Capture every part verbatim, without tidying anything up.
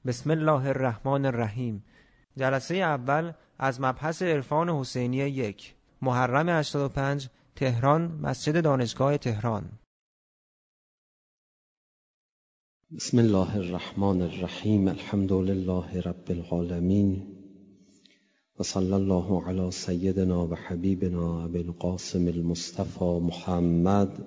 بسم الله الرحمن الرحیم. جلسه اول از مبحث عرفان حسینیه یک، محرم هشتاد و پنج، تهران، مسجد دانشگاه تهران. بسم الله الرحمن الرحیم. الحمد لله رب العالمین و صلی الله علی سیدنا و حبیبنا ابی القاسم المصطفى محمد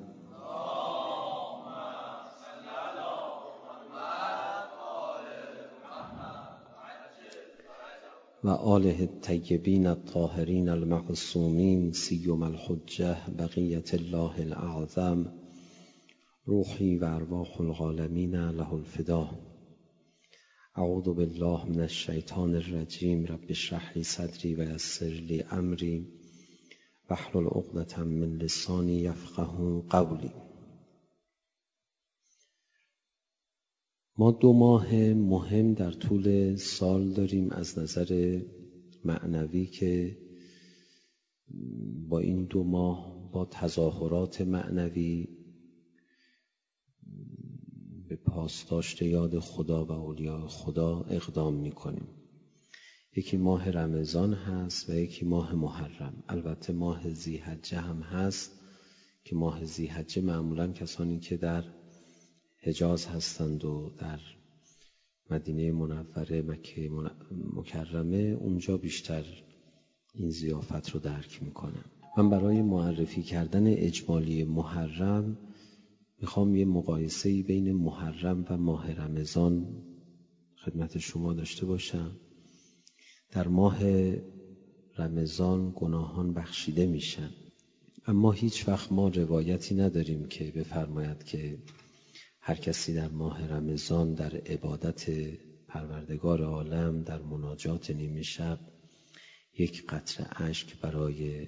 و آله الطیبین الطاهرین المعصومین سیما الحجة بقیة الله الاعظم روحی و ارواح العالمین له الفدا. اعوذ بالله من الشیطان الرجیم. رب اشرح لی صدری و یسر لی امری واحلل عقدة من لسانی یفقهوا قولی. ما دو ماه مهم در طول سال داریم از نظر معنوی که با این دو ماه با تظاهرات معنوی به پاسداشت یاد خدا و اولیاء خدا اقدام میکنیم. یکی ماه رمضان هست و یکی ماه محرم. البته ماه ذی‌حجه هم هست که ماه ذی‌حجه معمولا کسانی که در حجاز هستند و در مدینه منوره مکه مکرمه اونجا بیشتر این ضیافت رو درک میکنن. من برای معرفی کردن اجمالی محرم میخوام یه مقایسه‌ای بین محرم و ماه رمضان خدمت شما داشته باشم. در ماه رمضان گناهان بخشیده میشن، اما هیچ وقت ما روایتی نداریم که بفرماید که هر کسی در ماه رمضان در عبادت پروردگار عالم در مناجات نیمه شب یک قطره اشک برای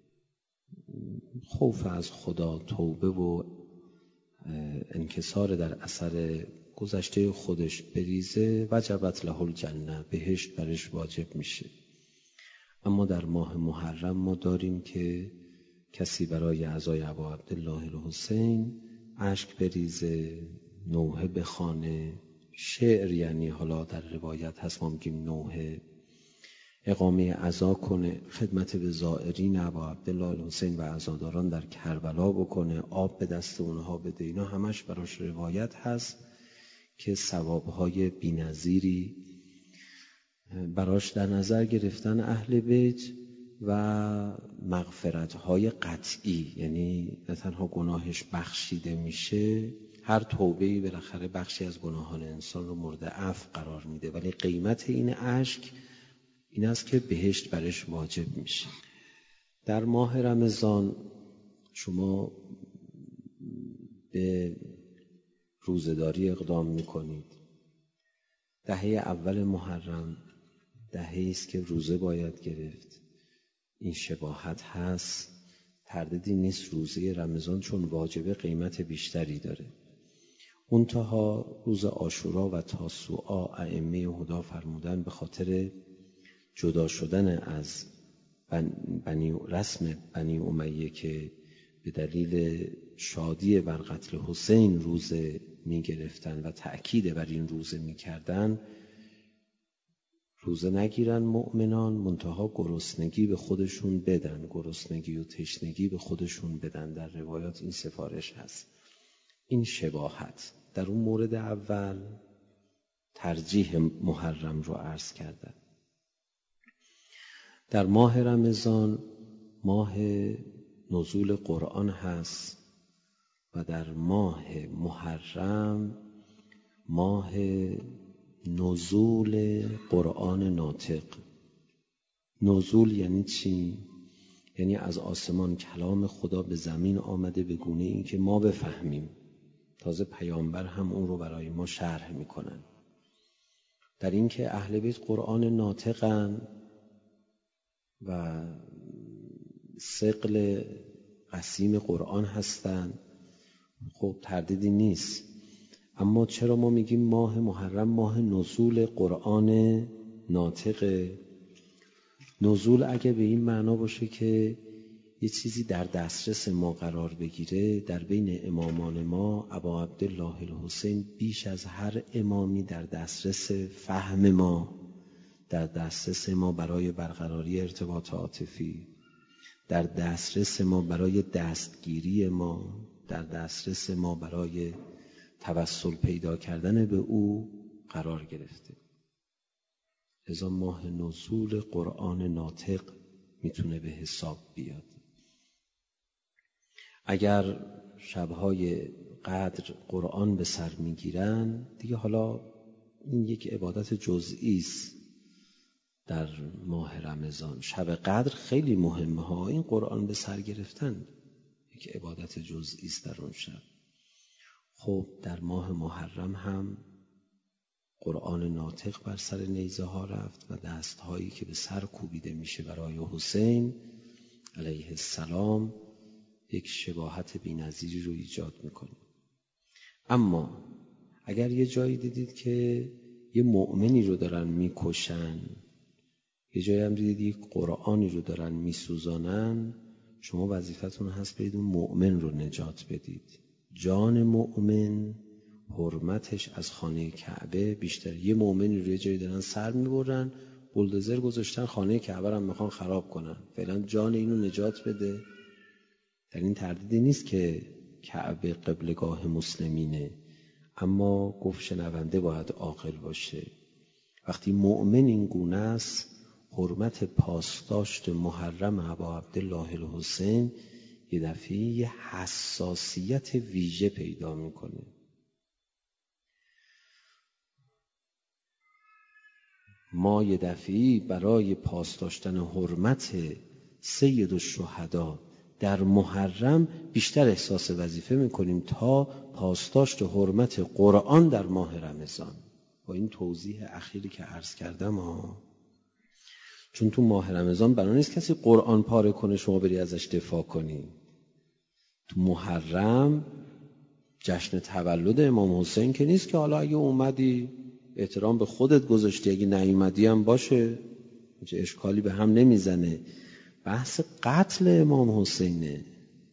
خوف از خدا، توبه و انکسار در اثر گذشته خودش بریزه وجبت له الجنه، بهشت برش واجب میشه. اما در ماه محرم ما داریم که کسی برای عزای ابا عبدالله الحسین اشک بریزه، نوحه بخوانه، شعر، یعنی حالا در روایت هست ما میگیم نوحه، اقامه عزا کنه، خدمت به زائرین ابا عبدالله الحسین و عزاداران در کربلا بکنه، آب به دست اونها بده. اینا همش براش روایت هست که ثوابهای بی‌نظیری براش در نظر گرفتن اهل بیت و مغفرت‌های قطعی، یعنی نه تنها گناهش بخشیده میشه، هر توبه‌ای بالاخره بخشی از گناهان انسان رو مورد عفو قرار میده، ولی قیمت این اشک این است که بهشت برش واجب میشه. در ماه رمضان شما به روزه‌داری اقدام میکنید. دهه اول محرم دهه‌ای است که روزه باید گرفت. این شباهت هست، تردیدی نیست. روزه رمضان چون واجبه قیمت بیشتری داره. منتها روز عاشورا و تاسوعا ائمه هدا فرمودن به خاطر جدا شدن از بنی رسم بنی امیه که به دلیل شادی بر قتل حسین روزه می گرفتن و تأکید بر این روزه می کردن، روزه نگیرن مؤمنان، منتها گرسنگی به خودشون بدن، گرسنگی و تشنگی به خودشون بدن. در روایات این سفارش هست. این شباهت در اون مورد اول ترجیح محرم رو عرض کردن. در ماه رمضان ماه نزول قرآن هست و در ماه محرم ماه نزول قرآن ناطق. نزول یعنی چی؟ یعنی از آسمان کلام خدا به زمین آمده به گونه این که ما بفهمیم. تازه پیامبر هم اون رو برای ما شرح میکنن. در این که اهل بیت قرآن ناطقن و ثقل قسیم قرآن هستن، خب تردیدی نیست. اما چرا ما میگیم ماه محرم ماه نزول قرآن ناطق؟ نزول اگه به این معنا باشه که یه چیزی در دسترس ما قرار بگیره، در بین امامان ما ابا عبدالله الحسین بیش از هر امامی در دسترس فهم ما، در دسترس ما برای برقراری ارتباط عاطفی، در دسترس ما برای دستگیری ما، در دسترس ما برای توسل پیدا کردن به او قرار گرفته. لذا ماه نزول قرآن ناطق میتونه به حساب بیاد. اگر شبهای قدر قرآن به سر میگیرن دیگه، حالا این یک عبادت جزئی است در ماه رمضان. شب قدر خیلی مهمه ها، این قرآن به سر گرفتن یک عبادت جزئی است در اون شب. خب در ماه محرم هم قرآن ناطق بر سر نیزه ها رفت و دست هایی که به سر کوبیده میشه برای حسین علیه السلام یک شباهت بی‌نظیری رو ایجاد میکنه. اما اگر یه جایی دیدید که یه مؤمنی رو دارن میکشن، یه جایی هم دیدید یک قرآنی رو دارن میسوزانن، شما وظیفتون هست برید اون مؤمن رو نجات بدید. جان مؤمن حرمتش از خانه کعبه بیشتر. یه مؤمنی رو یه جایی دارن سر میبرن، بولدوزر گذاشتن خانه کعبه رو هم میخوان خراب کنن، فعلا جان اینو نجات بده. در این تردیدی نیست که کعبه قبلگاه مسلمینه، اما گفت شنونده باید عاقل باشه. وقتی مؤمن این گونه است، حرمت پاسداشت محرم ابا عبدالله الحسین یه دفعه یه حساسیت ویژه پیدا میکنه. ما یه دفعه برای پاسداشتن حرمت سید الشهدا در محرم بیشتر احساس وظیفه میکنیم تا پاسداشت حرمت قرآن در ماه رمضان. با این توضیح اخیری که عرض کردم ها، چون تو ماه رمضان بنا نیست کسی قرآن پاره کنه شما بری ازش دفاع کنی. تو محرم جشن تولد امام حسین که نیست که حالا اگه اومدی احترام به خودت گذاشتی، اگه نیومدی هم باشه، چه اشکالی به هم نمیزنه. بحث قتل امام حسینه.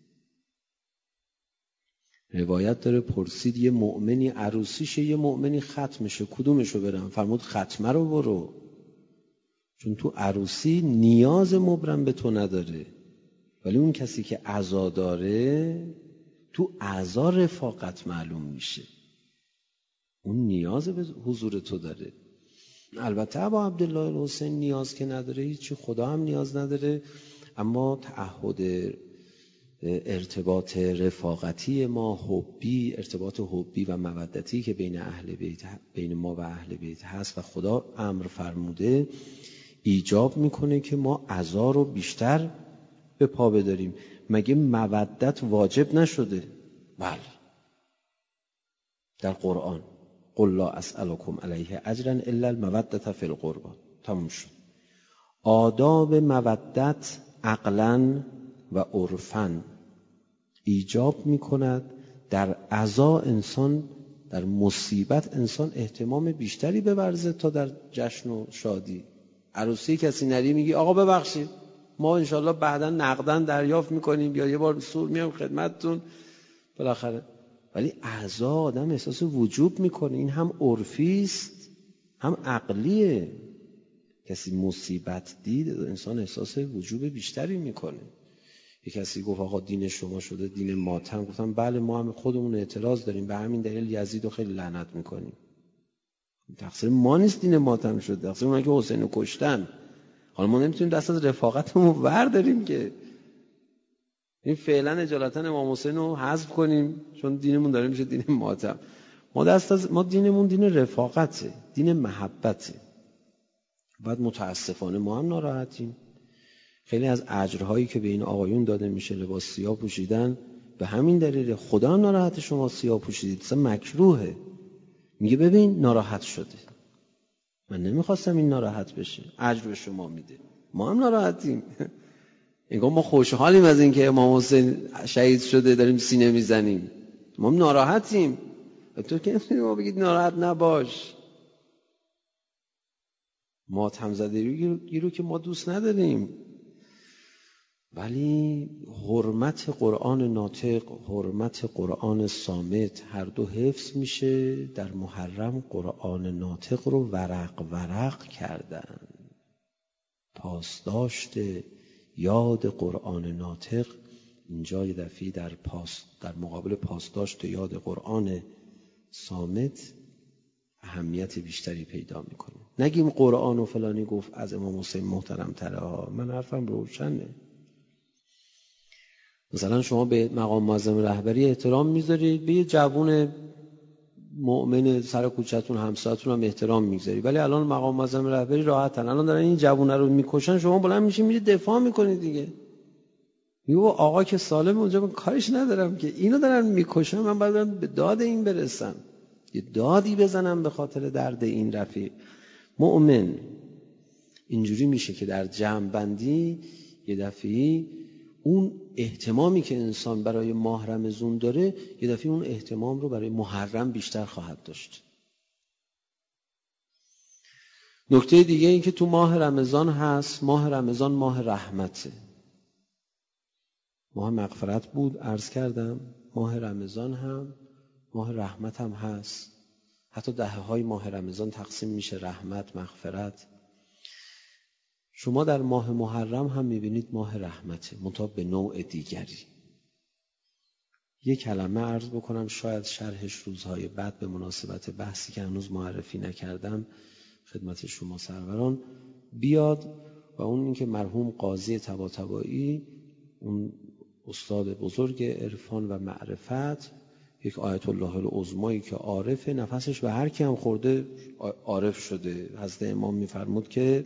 روایت داره پرسید یه مؤمنی عروسیشه، یه مؤمنی ختمشه، کدومشو برم؟ فرمود ختمه رو برو، چون تو عروسی نیاز مبرم به تو نداره، ولی اون کسی که عزا داره تو عزا رفاقت معلوم میشه، اون نیاز به حضور تو داره. البته ابا عبدالله الحسین نیاز که نداره هیچی، خدا هم نیاز نداره، اما تعهد ارتباط رفاقتی ما، حبی، ارتباط حبی و مودتی که بین اهل بیت، بین ما و اهل بیت هست و خدا امر فرموده، ایجاب میکنه که ما عزا رو بیشتر به پا بداریم. مگه مودت واجب نشده؟ بله، در قرآن قل لا اسألکم علیه اجرا الا المودة فی القربى، تموم شد. آداب مودت عقلاً و عرفاً ایجاب میکند در عزا انسان، در مصیبت انسان اهتمام بیشتری بورزه تا در جشن و شادی. عروسی کسی نری میگی آقا ببخشید ما انشالله بعداً نقداً دریافت میکنیم یا یه بار سور میام خدمتتون بالاخره. ولی عزا آدم احساس وجوب میکنه، این هم عرفی است هم عقلیه. کسی مصیبت دید انسان احساس وجوب بیشتری میکنه. یک کسی گفت آقا دین شما شده دین ماتم، گفتم بله ما هم خودمون اعتراض داریم، به همین دلیل یزید رو خیلی لعنت میکنیم. تقصیر ما نیست دین ماتم شد، تقصیر اونایی که حسین رو کشتن. حالا ما نمیتونیم دست از رفاقتمون ورداریم که این فعلا اجالتا امام حسین رو حذف کنیم چون دینمون داره میشه دین ماتم. ما دست از ما دینمون دین رفاقته، دین محبته. بعد متاسفانه ما هم ناراحتیم. خیلی از اجرهایی که به این آقایون داده میشه لباس سیاه پوشیدن به همین دلیل. خدا هم ناراحت شما سیاه پوشیدید، اصلا مکروهه. میگه ببین ناراحت شده، من نمیخواستم این ناراحت بشه، اجر به شما میده. ما هم ناراحتیم. انگار ما خوشحالیم از این که امام حسین شهید شده داریم سینه میزنیم. ما هم ناراحتیم. تو که نمیتونی ما بگید ناراحت نباش. ماتم زدگی رو که ما دوست نداریم. ولی حرمت قرآن ناطق، حرمت قرآن صامت هر دو حفظ میشه. در محرم قرآن ناطق رو ورق ورق کردن. پاسداشت یاد قرآن ناطق اینجا یه دفعه در پاس در مقابل پاسداشت یاد قرآن صامت اهمیت بیشتری پیدا میکنه. نگیم قرآن و فلانی گفت از امام حسین محترم تره ها. من حرفم روشنه. مثلا شما به مقام معظم رهبری احترام میذارید، به یه جوون مؤمن سر کوچه‌تون همسایه‌تون هم احترام میذارید، ولی الان مقام معظم رهبری راحتن، الان دارن این جوونه رو میکشن، شما بلند میشین میرید دفاع میکنید دیگه. میگه آقا که سالم اونجا، من کارش ندارم که اینو دارن میکشن، من باید به داد این برسم، یه دادی بزنم به خاطر درد این رفیق. مؤمن اینجوری میشه که در جمع بندی یه دفعه اون اهتمامی که انسان برای ماه رمضان داره، یه دفعه اون اهتمام رو برای محرم بیشتر خواهد داشت. نکته دیگه این که تو ماه رمضان هست، ماه رمضان ماه رحمته. ماه مغفرت بود عرض کردم، ماه رمضان هم ماه رحمت هم هست. حتی دهه های ماه رمضان تقسیم میشه رحمت، مغفرت. شما در ماه محرم هم میبینید ماه رحمته، منتها به نوع دیگری. یک کلمه عرض بکنم، شاید شرحش روزهای بعد به مناسبت بحثی که هنوز معرفی نکردم خدمت شما سروران بیاد، و اون این که مرحوم قاضی طباطبایی، اون استاد بزرگ عرفان و معرفت، یک آیت الله العظمایی که عارفه، نفسش به هر کی هم خورده عارف شده. حضرت امام میفرمود که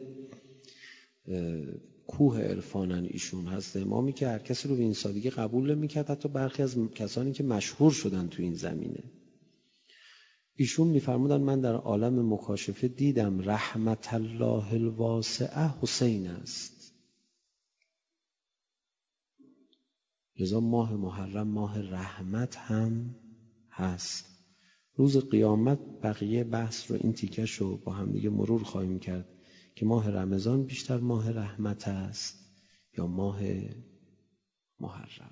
کوه عرفانن ایشون. حضرت امامی که هر کسی رو به این سادگی قبول نمی‌کرد، حتی برخی از کسانی که مشهور شدن تو این زمینه. ایشون میفرمودن من در عالم مکاشفه دیدم رحمت الله الواسعه حسین است. لذا ماه محرم ماه رحمت هم هست. روز قیامت بقیه بحث رو، این تیکش رو با هم دیگه مرور خواهیم کرد که ماه رمضان بیشتر ماه رحمت است یا ماه محرم.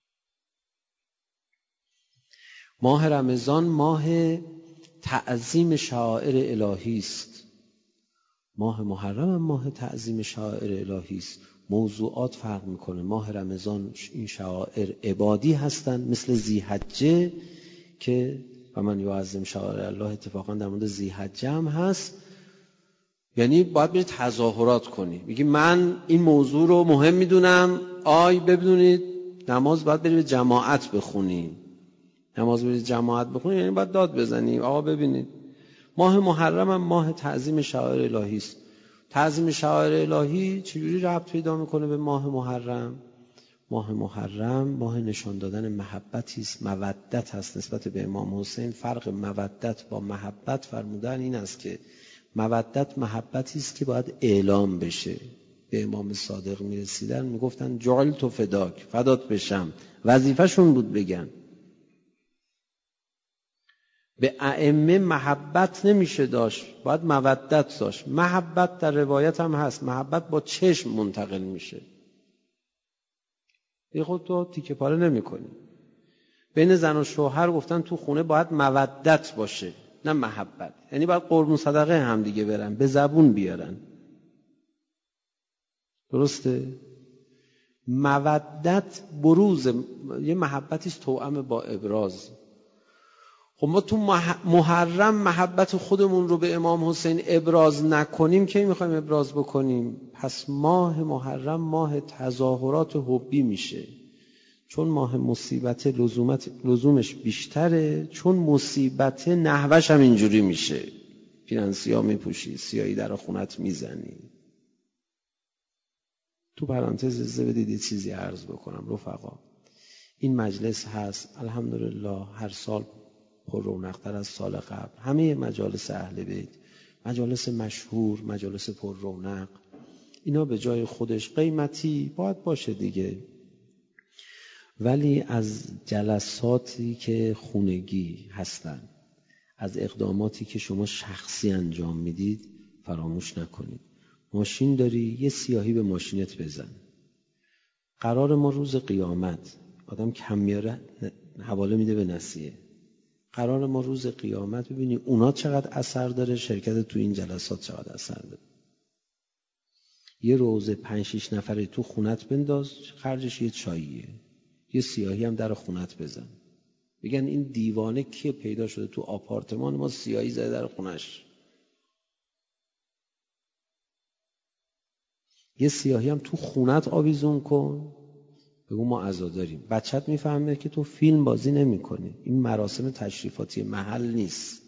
ماه رمضان ماه تعظیم شعائر الهی است. ماه محرم هم ماه تعظیم شعائر الهی است. موضوعات فرق میکنه. ماه رمضان این شعائر عبادی هستند، مثل ذی‌حجه که و من یعظم شعائر الله، اتفاقا در مورد ذی‌حجه هم هست. یعنی باید برید تظاهرات کنی، میگی من این موضوع رو مهم میدونم. آی ببینید نماز باید برید جماعت بخونی، نماز برید جماعت بخونی یعنی باید داد بزنی. آقا ببینید ماه محرم هم ماه تعظیم شعائر الهی است. تعظیم شعائر الهی چجوری ربط پیدا میکنه به ماه محرم؟ ماه محرم ماه نشان دادن محبتی است، مودت هست نسبت به امام حسین. فرق مودت با محبت فرمودن این است که مودت محبتی است که باید اعلام بشه. به امام صادق میرسیدن میگفتن جعلت فداک، فدات بشم، وظیفه‌شون بود بگن. به ائمه محبت نمیشه داشت، باید مودت داشت. محبت در روایت هم هست، محبت با چشم منتقل میشه. یه خود تو تیکه پاره نمی کنی. بین زن و شوهر گفتن تو خونه باید مودت باشه نه محبت. یعنی باید قربون صدقه هم دیگه برن، به زبون بیارن. درسته؟ مودت بروز یه محبتی است توأم با ابراز. خب ما تو محرم محبت خودمون رو به امام حسین ابراز نکنیم که میخوایم ابراز بکنیم؟ پس ماه محرم ماه تظاهرات حبی میشه. چون ماه مصیبت لزومت لزومش بیشتره، چون مصیبت نحوش هم اینجوری میشه. پیرنسیا میپوشی، سیایی در خونت میزنی. تو پرانتز اجازه بدید یه چیزی عرض بکنم رفقا. این مجلس هست الحمدلله هر سال پر رونق‌تر از سال قبل. همه مجالس اهل بیت، مجالس مشهور، مجالس پر رونق، اینا به جای خودش قیمتی باید باشه دیگه، ولی از جلساتی که خونگی هستن، از اقداماتی که شما شخصی انجام میدید فراموش نکنید. ماشین داری، یه سیاهی به ماشینت بزن. قرار ما روز قیامت، آدم کم میاره حواله میده به نسیه، قرار ما روز قیامت ببینی اونا چقدر اثر داره، شرکت تو این جلسات چقدر اثر داره. یه روزه پنج شیش نفره تو خونت بنداز، خرجش یه چاییه، یه سیاهی هم در خونت بزن، بگن این دیوانه کیه پیدا شده تو آپارتمان ما سیاهی زده در خونش. یه سیاهی هم تو خونت آویزون کن، بگو ما عزاداریم. بچت میفهمه که تو فیلم بازی نمی کنی، این مراسم تشریفاتی محل نیست.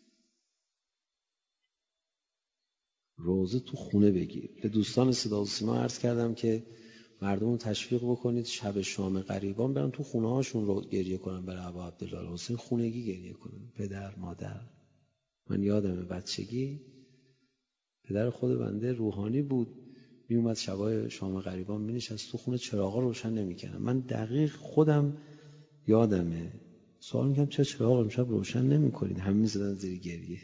روزه تو خونه بگیر. به دوستان صدا و سیما عرض کردم که مردم رو تشویق بکنید شب شام غریبان برن تو خونه هاشون رو گریه کنن برای ابا عبدالله حسین، خونگی گریه کنن. پدر مادر، من یادمه بچگی پدر خود بنده روحانی بود، می اومد شبای شام غریبان می نشست تو خونه، چراغا روشن نمی‌کردن. من دقیق خودم یادمه سوال می‌کردم چرا چراغ امشب روشن نمی‌کنید؟ همه می‌زدن زیر گریه.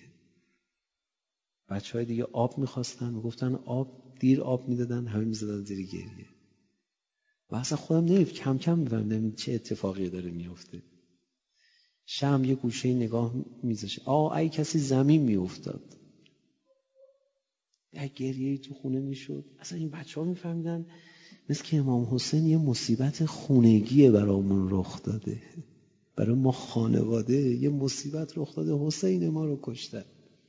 بچهای دیگه آب می‌خواستن، میگفتن آب، دیر آب میدادن، همه می‌زدن زیر گریه. و اصلا خودم نمی‌فهمیدم، کم کم می‌فهمیدم چه اتفاقی داره میفته. شم یه گوشه نگاه می‌ذاشت، آ ای کسی زمین میافتاد. یک گریه تو خونه میشد. اصلا این بچه‌ها می‌فهمیدن مثل که امام حسین یه مصیبت خونگیه برامون رخ داده، برای ما خانواده یه مصیبت رخ داده، حسین ما رو کشتن.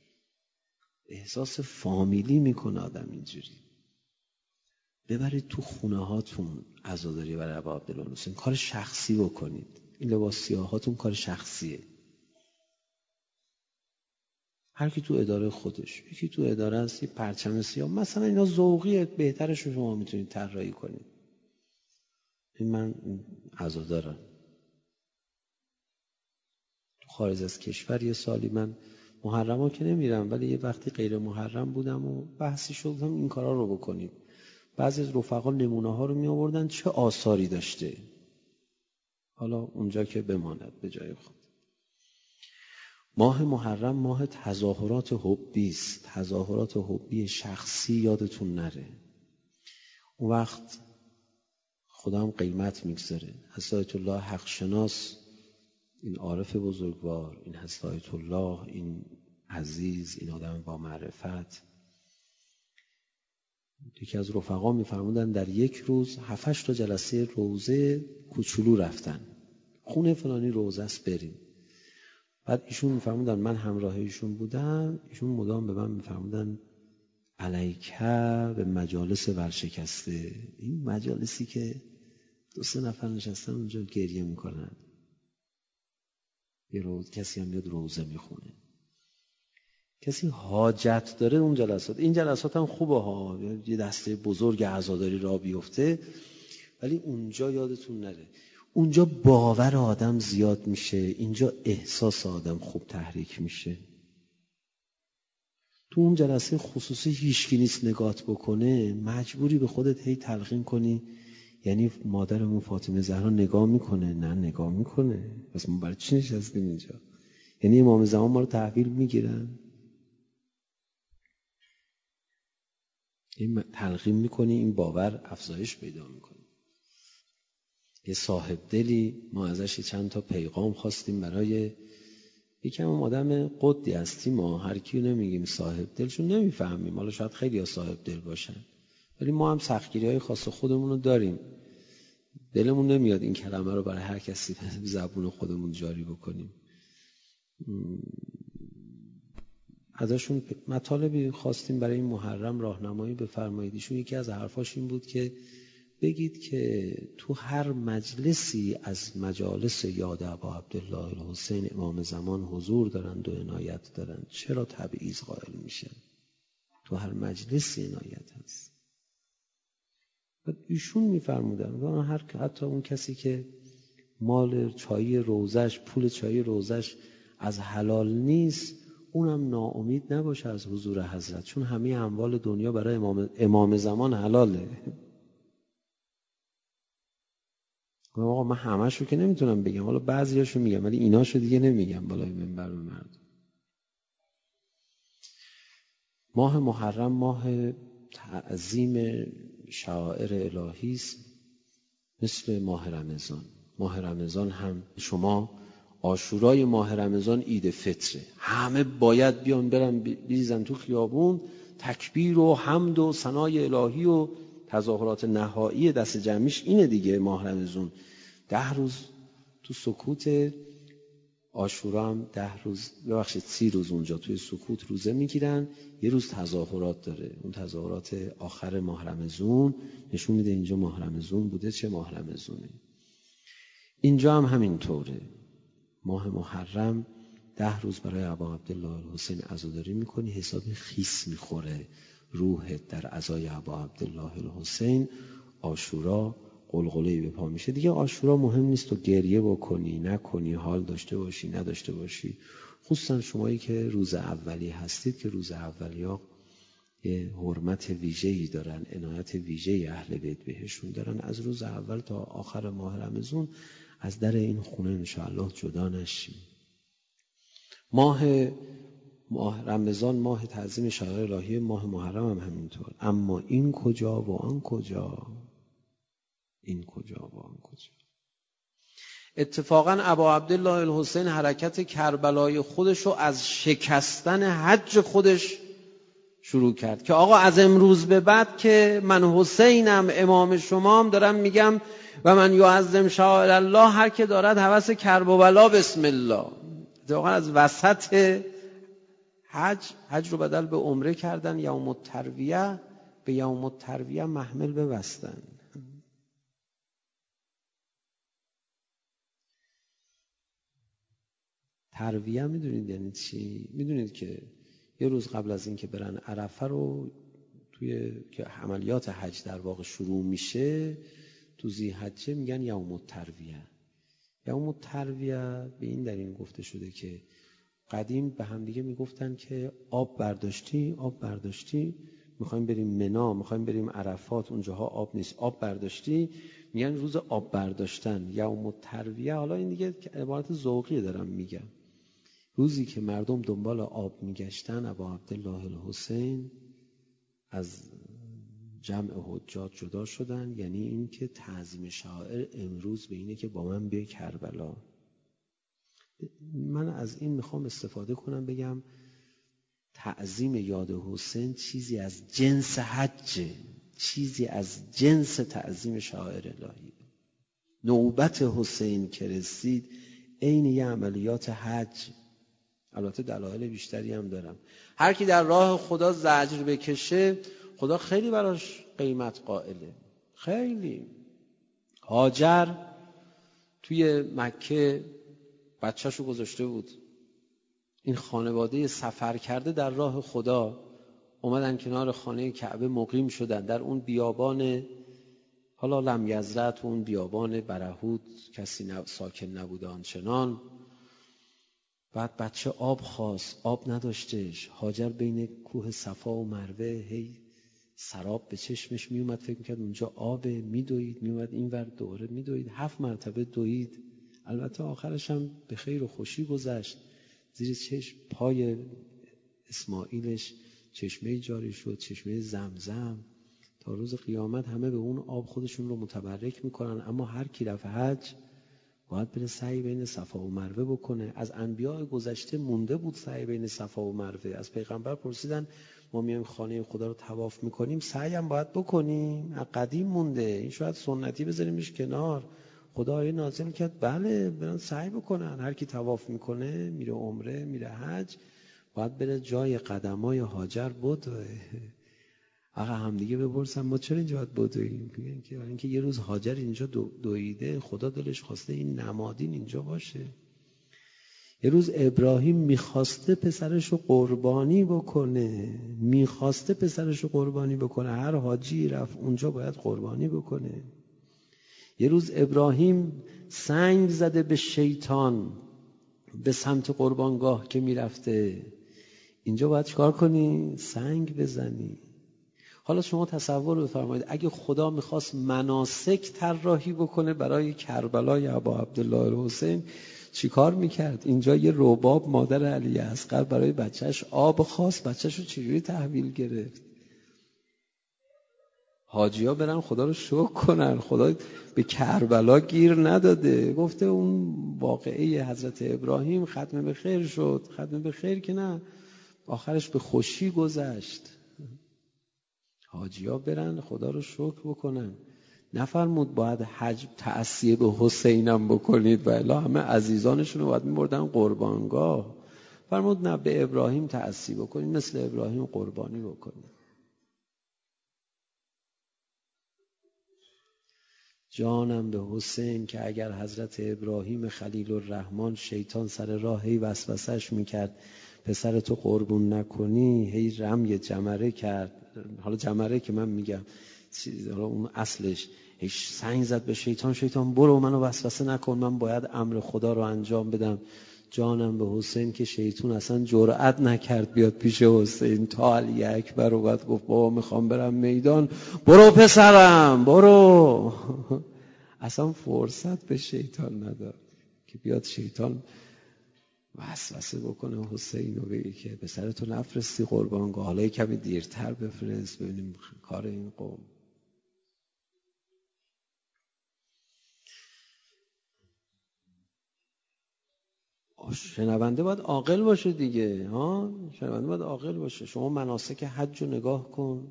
احساس فامیلی میکنه آدم اینجوری. ببرید تو خونه هاتون عزاداری برای ابا عبدالله حسین، کار شخصی بکنید. این لباس سیاهاتون کار شخصیه. هر کی تو اداره خودش، یکی تو اداره هست یه پرچم سیاه مثلا، اینا ذوقیه، بهترش رو شما میتونید طراحی کنید. این من عزادارم تو خارج از کشور. یه سالی من محرم ها که نمیرم، ولی یه وقتی غیر محرم بودم و بحثی شدم این کارا رو بکنید. بعضی از رفقا نمونه ها رو می آوردن چه آثاری داشته. حالا اونجا که بماند به جای خود. ماه محرم ماه تظاهرات حبی است، تظاهرات حبی شخصی یادتون نره. اون وقت خدا هم قیمت میگذاره. حضرت آیت الله حق شناس، این عارف بزرگوار، این حضرت آیت الله، این عزیز، این آدم با معرفت، یکی از رفقا میفرمودن در یک روز هفتش تا جلسه روزه کوچولو رفتن، خونه فلانی روزه است بریم. بعد ایشون میفرمودن من همراه ایشون بودم، ایشون مدام به من میفرمودن علیکه به مجالس ورشکسته. این مجالسی که دو سه نفر نشستن اونجا گریه میکنن، یه روز کسی هم میاد روزه میخونه، کسی حاجت داره اون جلسات. این جلسات هم خوبه ها، یه دسته بزرگ عزاداری را بیفته، ولی اونجا یادتون نره، اونجا باور آدم زیاد میشه، اینجا احساس آدم خوب تحریک میشه. تو اون جلسه خصوصی هیچکی نیست نگات بکنه، مجبوری به خودت هی تلقین کنی یعنی مادرمون فاطمه زهرا نگاه میکنه؟ نه نگاه میکنه، پس ما برای چی نشستیم اینجا؟ یعنی امام زمان ما رو تحویل میگیرن؟ این تلقین میکنی، این باور افزایش پیدا میکنه. یه صاحب دلی ما ازش چند تا پیغام خواستیم برای یکم آدم قدی هستیم، ما هر کیو نمیگیم صاحب دل چون نمیفهمیم، حالا شاید خیلی ها صاحب دل باشن، ولی ما هم سختگیری های خاص خودمون رو داریم، دلمون نمیاد این کلمه رو برای هر کسی زبون خودمون جاری بکنیم. ازشون مطالبی خواستیم برای این محرم راهنمایی بفرمایید. ایشون یکی از حرفاش این بود که بگید که تو هر مجلسی از مجالس یاد ابا عبدالله الحسین امام زمان حضور دارند و عنایت دارند، چرا تبعیض قائل میشن؟ تو هر مجلسی عنایت هست. و ایشون میفرمودن هر حتی اون کسی که مال چای روزش، پول چای روزش از حلال نیست، اونم ناامید نباشه از حضور حضرت، چون همه اموال دنیا برای امام, امام زمان حلاله. آقا من همه‌شو که نمیتونم بگم، حالا بعضیاشو میگم ولی ایناشو دیگه نمیگم بالای منبر به مردم. ماه محرم ماه تعظیم شعائر الهی است. مثل ماه رمضان. ماه رمضان هم شما عاشورای ماه رمضان عید فطره، همه باید بیان برن بریزن تو خیابون، تکبیر و حمد و ثنای الهی و تظاهرات نهایی دست جمعیش اینه دیگه. ماه رمضان ده روز تو سکوت، عاشورا هم ده روز، ببخشید سی روز اونجا توی سکوت روزه میگیرن. یه روز تظاهرات داره، اون تظاهرات آخر ماه رمضان نشون میده اینجا ماه رمضان بوده، چه ماه رمضانه. اینجا هم همینطوره. ماه محرم ده روز برای ابا عبدالله الحسین عزاداری میکنی، حساب خیس میخوره روحت در عزای ابا عبدالله الحسین. عاشورا قلقله‌ای به پا میشه دیگه. عاشورا مهم نیست تو گریه بکنی نکنی، حال داشته باشی نداشته باشی، خصوصا شمایی که روز اولی هستید که روز اولی ها یه حرمت ویژه‌ای دارن، عنایت ویژه‌ای اهل بیت بهشون دارن. از روز اول تا آخر ماه رمضان از در این خونه انشاءالله جدا نشیم. ماه ماه رمضان ماه تعظیم شعائر الهی، ماه محرم هم همینطور. اما این کجا و آن کجا، این کجا و آن کجا. اتفاقا ابا عبدالله الحسین حرکت کربلای خودش رو از شکستن حج خودش شروع کرد که آقا از امروز به بعد که من حسینم، امام شمام، دارم میگم و من یعظم شعائر الله، هر که دارد هوس کرب و بلا بسم الله. اتفاقا از وسط حج حج رو بدل به عمره کردن، یوم الترویه به یوم الترویه محمل ببستن. ترویه میدونید یعنی چی؟ میدونید که یه روز قبل از این که برن عرفه رو توی که عملیات حج در واقع شروع میشه تو ذی‌حجه میگن یوم الترویه. یوم الترویه به این دلیل گفته شده که قدیم به هم دیگه میگفتن که آب برداشتی آب برداشتی میخوایم بریم منا، میخوایم بریم عرفات، اونجاها آب نیست، آب برداشتی، میگن روز آب برداشتن یوم الترویه. حالا این دیگه عبارت ذوقی دارم میگم. روزی که مردم دنبال آب میگشتن، ابا عبدالله الحسین از جمع حجاج جدا شدن. یعنی این که تعظیم شعائر امروز به اینه که با من بیای کربلا. من از این میخوام استفاده کنم بگم تعظیم یاد حسین چیزی از جنس حجه، چیزی از جنس تعظیم شعائر الهی. نوبت حسین که رسید عین یه عملیات حج. البته دلایل بیشتری هم دارم. هر کی در راه خدا زجر بکشه خدا خیلی براش قیمت قائله. خیلی. هاجر توی مکه بچه‌شو گذاشته بود، این خانواده سفر کرده در راه خدا اومدن کنار خانه کعبه مقیم شدن در اون بیابان، حالا لم یزرعت، اون بیابان برهود، کسی نب... ساکن نبوده آنچنان. بعد بچه آب خواست، آب نداشتش. هاجر بین کوه صفا و مروه هی سراب به چشمش میومد، فکر میکرد اونجا آبه، میدوید، میومد این ور دوره میدوید، هفت مرتبه دوید. البته آخرش هم به خیر و خوشی گذشت. زیر چشم پای اسماعیلش چشمه جاری شد، چشمه زمزم. تا روز قیامت همه به اون آب خودشون رو متبرک میکنن. اما هر کی رفت حج باید بره سعی بین صفا و مروه بکنه. از انبیاء گذشته مونده بود سعی بین صفا و مروه. از پیغمبر پرسیدن ما میایم خانه خدا رو طواف میکنیم، سعی هم باید بکنیم؟ از قدیم مونده، این شاید سنتی بذاریمش کنار. خدا آیه نازل کرد بله برن سعی بکنن. هر کی طواف میکنه میره عمره میره حج باید بره جای قدمای هاجر بدوه. آقا هم دیگه بپرسن ما چرا اینجا باید بدویم؟ میگن که اینکه یه روز هاجر اینجا دو دویده، خدا دلش خواسته این نمادین اینجا باشه. یه روز ابراهیم میخواسته پسرشو قربانی بکنه، میخواسته پسرشو قربانی بکنه. هر حاجی رفت اونجا باید قربانی بکنه. یه روز ابراهیم سنگ زده به شیطان به سمت قربانگاه که میرفته. اینجا باید چکار کنی؟ سنگ بزنی. حالا شما تصور بفرمایید اگه خدا میخواست مناسک طراحی بکنه برای کربلای ابا عبدالله الحسین چی کار میکرد؟ اینجا یه رباب مادر علی اصغر برای بچهش آب خواست، بچهش رو چجوری تحویل گرفت؟ حاجی‌ها برن خدا رو شکر کنن، خدا به کربلا گیر نداده. گفته اون واقعه حضرت ابراهیم ختم به خیر شد. ختم به خیر که نه، آخرش به خوشی گذشت. حاجی‌ها برن خدا رو شکر بکنن. نفرمود باید حج تعصیه به حسینم بکنید و الا همه عزیزانشون رو باید می‌بردن قربانگاه. فرمود نه، به ابراهیم تعصیه بکنید، مثل ابراهیم قربانی بکنید. جانم به حسین که اگر حضرت ابراهیم خلیل الرحمن شیطان سر راه هی وسوسش میکرد پسر تو قربون نکنی، هی رمی جمره کرد. حالا جمره که من میگم حالا اون اصلش، هی سنگ زد به شیطان، شیطان برو منو وسوسه نکن، من باید امر خدا رو انجام بدم. جانم به حسین که شیطان اصلا جرئت نکرد بیاد پیش حسین تا علی اکبر رو بعد گفت بابا میخوام برم میدان، برو پسرم برو. اصلا فرصت به شیطان نداد که بیاد شیطان وسوسه بکنه حسین رو بگه که پسر تو نفرستی قربانگاه، حالا کمی دیرتر بفرست ببینیم کار این قوم. شنونده باید عاقل باشه دیگه ها، شنونده باید عاقل باشه. شما مناسک حج رو نگاه کن.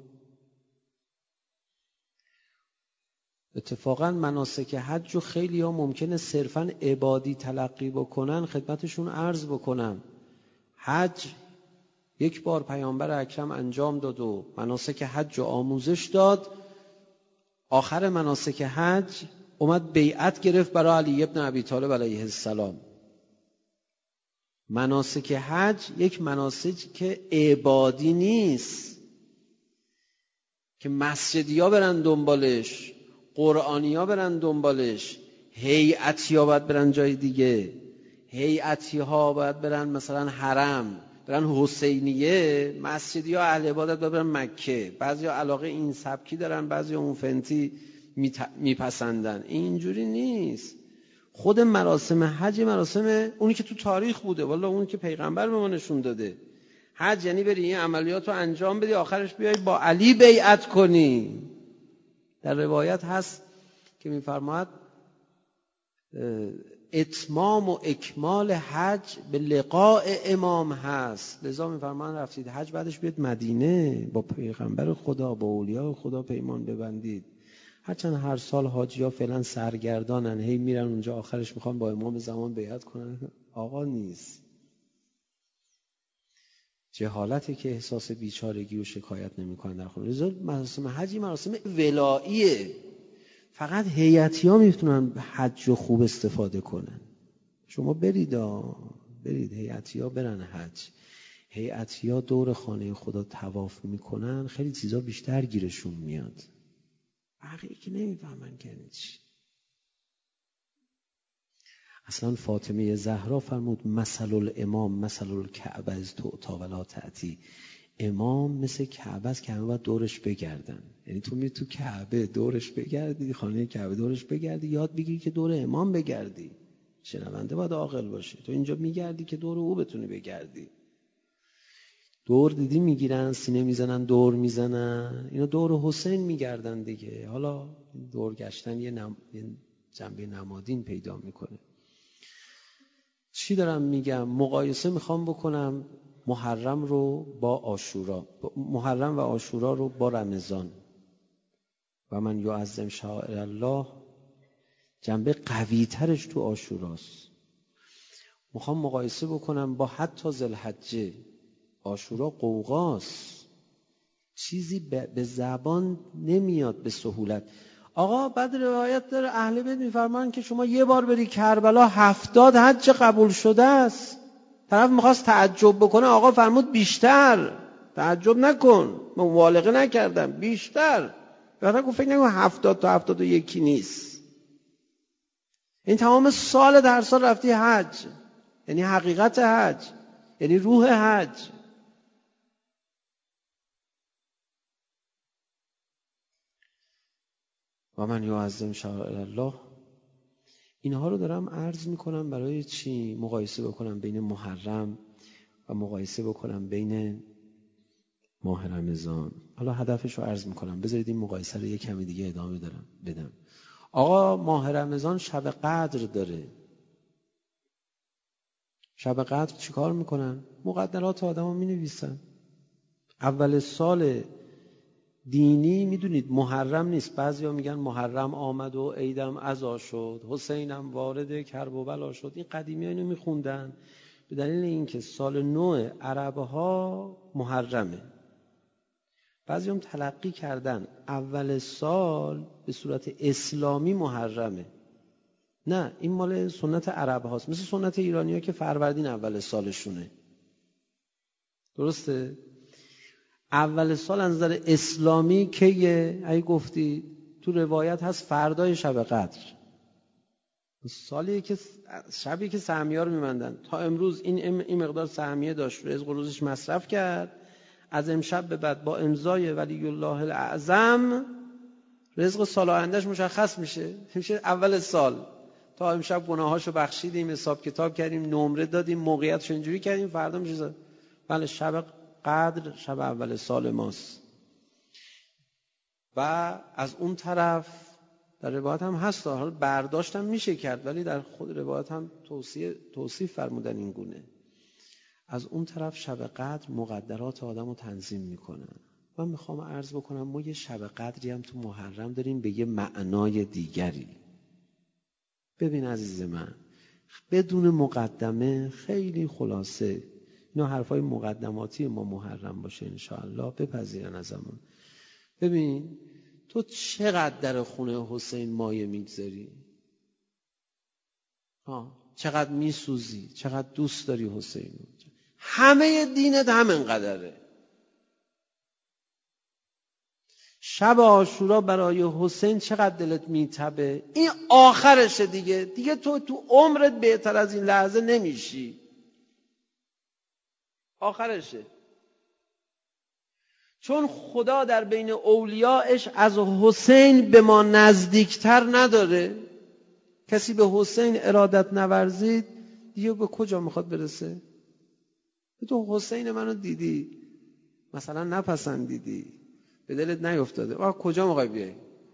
اتفاقا مناسک حج رو خیلی ها ممکنه صرفا عبادی تلقی بکنن. خدمتشون عرض بکنم حج یک بار پیامبر اکرم انجام داد و مناسک حج رو آموزش داد. آخر مناسک حج اومد بیعت گرفت برای علی ابن ابی طالب علیه السلام. مناسک حج یک مناسک که عبادی نیست که مسجدی ها برن دنبالش، قرآنی ها برن دنبالش، هیئتی ها باید برن جای دیگه، هیئتی ها باید برن مثلا حرم، برن حسینیه، مسجدی ها اهل عبادت باید برن مکه. بعضی ها علاقه این سبکی دارن، بعضی ها اون فنتی میپسندن. اینجوری نیست. خود مراسم حج مراسم اونی که تو تاریخ بوده، والا اونی که پیغمبر به ما نشون داده. حج یعنی بری این عملیات رو انجام بدی، آخرش بیای با علی بیعت کنی. در روایت هست که میفرماید اتمام و اکمال حج به لقاء امام هست. لذا میفرماید رفتید حج بعدش بیاد مدینه با پیغمبر خدا، با اولیاء خدا پیمان ببندید. هرچند هر سال حاجی‌ها فعلا سرگردانن، هی میرن اونجا، آخرش میخوان با امام زمان بیعت کنن. آقا نیست. جهالتی که احساس بیچارگی و شکایت نمی‌کنن در خود. لذا مراسم حجی مراسم ولاییه. فقط هیئتی‌ها میتونن حج رو خوب استفاده کنن. شما برید برید هیئتی‌ها برن حج. هیئتی‌ها دور خانه خدا طواف میکنن، خیلی چیزا بیشتر گیرشون میاد. بقیه که نمیفهمن که چی. اصلا فاطمه زهرا فرمود مثل الامام مثل الکعبه از تعطا ولا تأتی. امام مثل کعبه است که همه باید دورش بگردن. یعنی تو می تو کعبه دورش بگردی، خانه کعبه دورش بگردی، یاد بگیری که دور امام بگردی. شنونده باید عاقل باشه. تو اینجا میگردی که دور او بتونی بگردی. دور دیدی میگیرن، سینه میزنن، دور میزنن. اینا دور حسین میگردن دیگه. حالا دور گشتن یه, نم... یه جنبه نمادین پیدا میکنه. چی دارم میگم؟ مقایسه میخوام بکنم محرم رو با عاشورا، محرم و عاشورا رو با رمضان. و من یعظم شعائر الله جنبه قوی ترش تو عاشوراست. میخوام مقایسه بکنم با حتی ذوالحجه. عاشورا قوقاست، چیزی به زبان نمیاد به سهولت. آقا بعد روایت داره اهل بیت میفرمان که شما یه بار بری کربلا هفتاد حج قبول شده است. طرف میخواست تعجب بکنه، آقا فرمود بیشتر. تعجب نکن، مبالغه نکردم، بیشتر. بعد گفت فکر نکن هفتاد تا هفتاد و یکی نیست. این تمام سال در سال رفتی حج، یعنی حقیقت حج، یعنی روح حج. و من یعظم شعائر الله. اینها رو دارم عرض میکنم برای چی؟ مقایسه بکنم بین محرم و مقایسه بکنم بین ماه رمضان. حالا هدفش رو عرض میکنم، بذارید این مقایسه رو یک کمی دیگه ادامه دارم بدم. آقا ماه رمضان شب قدر داره. شب قدر چیکار میکنن؟ مقدرات آدمو مینویسن. اول سال دینی میدونید محرم نیست، بعضیا میگن محرم آمد و عیدم عزا شد، حسینم وارد کرب و بلا شد. این قدیمی ها اینو میخوندن به دلیل اینکه سال نو عربها محرمه. بعضی هم تلقی کردن اول سال به صورت اسلامی محرمه. نه، این مال سنت عرب هاست، مثل سنت ایرانی ها که فروردین اول سالشونه. درسته؟ اول سال از نظر اسلامی کیه؟ اگه گفتی تو روایت هست فردای شب قدر. سالیه که شبی که سهمیه رو می‌بندن. تا امروز این این مقدار سهمیه داشت، رزق و روزش مصرف کرد. از امشب به بعد با امضای ولی الله الاعظم رزق سال آیندهش مشخص میشه. میشه اول سال. تا امشب گناهاشو بخشیدیم، حساب کتاب کردیم، نمره دادیم، موقعیتشو اینجوری کردیم، فردا میشه بله شب قدر شب اول سال ماست. و از اون طرف در روایت هم هست، حالا برداشتم میشه کرد ولی در خود روایت هم توصیه توصیف فرمودن این گونه. از اون طرف شب قدر مقدرات آدمو تنظیم میکنه. من میخوام عرض بکنم ما یه شب قدری هم تو محرم داریم به یه معنای دیگری. ببین عزیز من، بدون مقدمه خیلی خلاصه، اینا حرفای مقدماتی ما محرم باشه انشاءالله بپذیرن ازمون. ببین تو چقدر در خونه حسین مایه میگذاری؟ ها، چقدر میسوزی، چقدر دوست داری حسین. همه دینت همینقدره. شب عاشورا برای حسین چقدر دلت میتبه. این آخرشه دیگه. دیگه تو تو عمرت بهتر از این لحظه نمیشی. آخرشه. چون خدا در بین اولیاءش از حسین به ما نزدیکتر نداره. کسی به حسین ارادت نورزید دیگه به کجا میخواد برسه؟ تو حسین منو دیدی مثلا نپسندیدی، به دلت نیفتاده، آه کجا میخوای بیای؟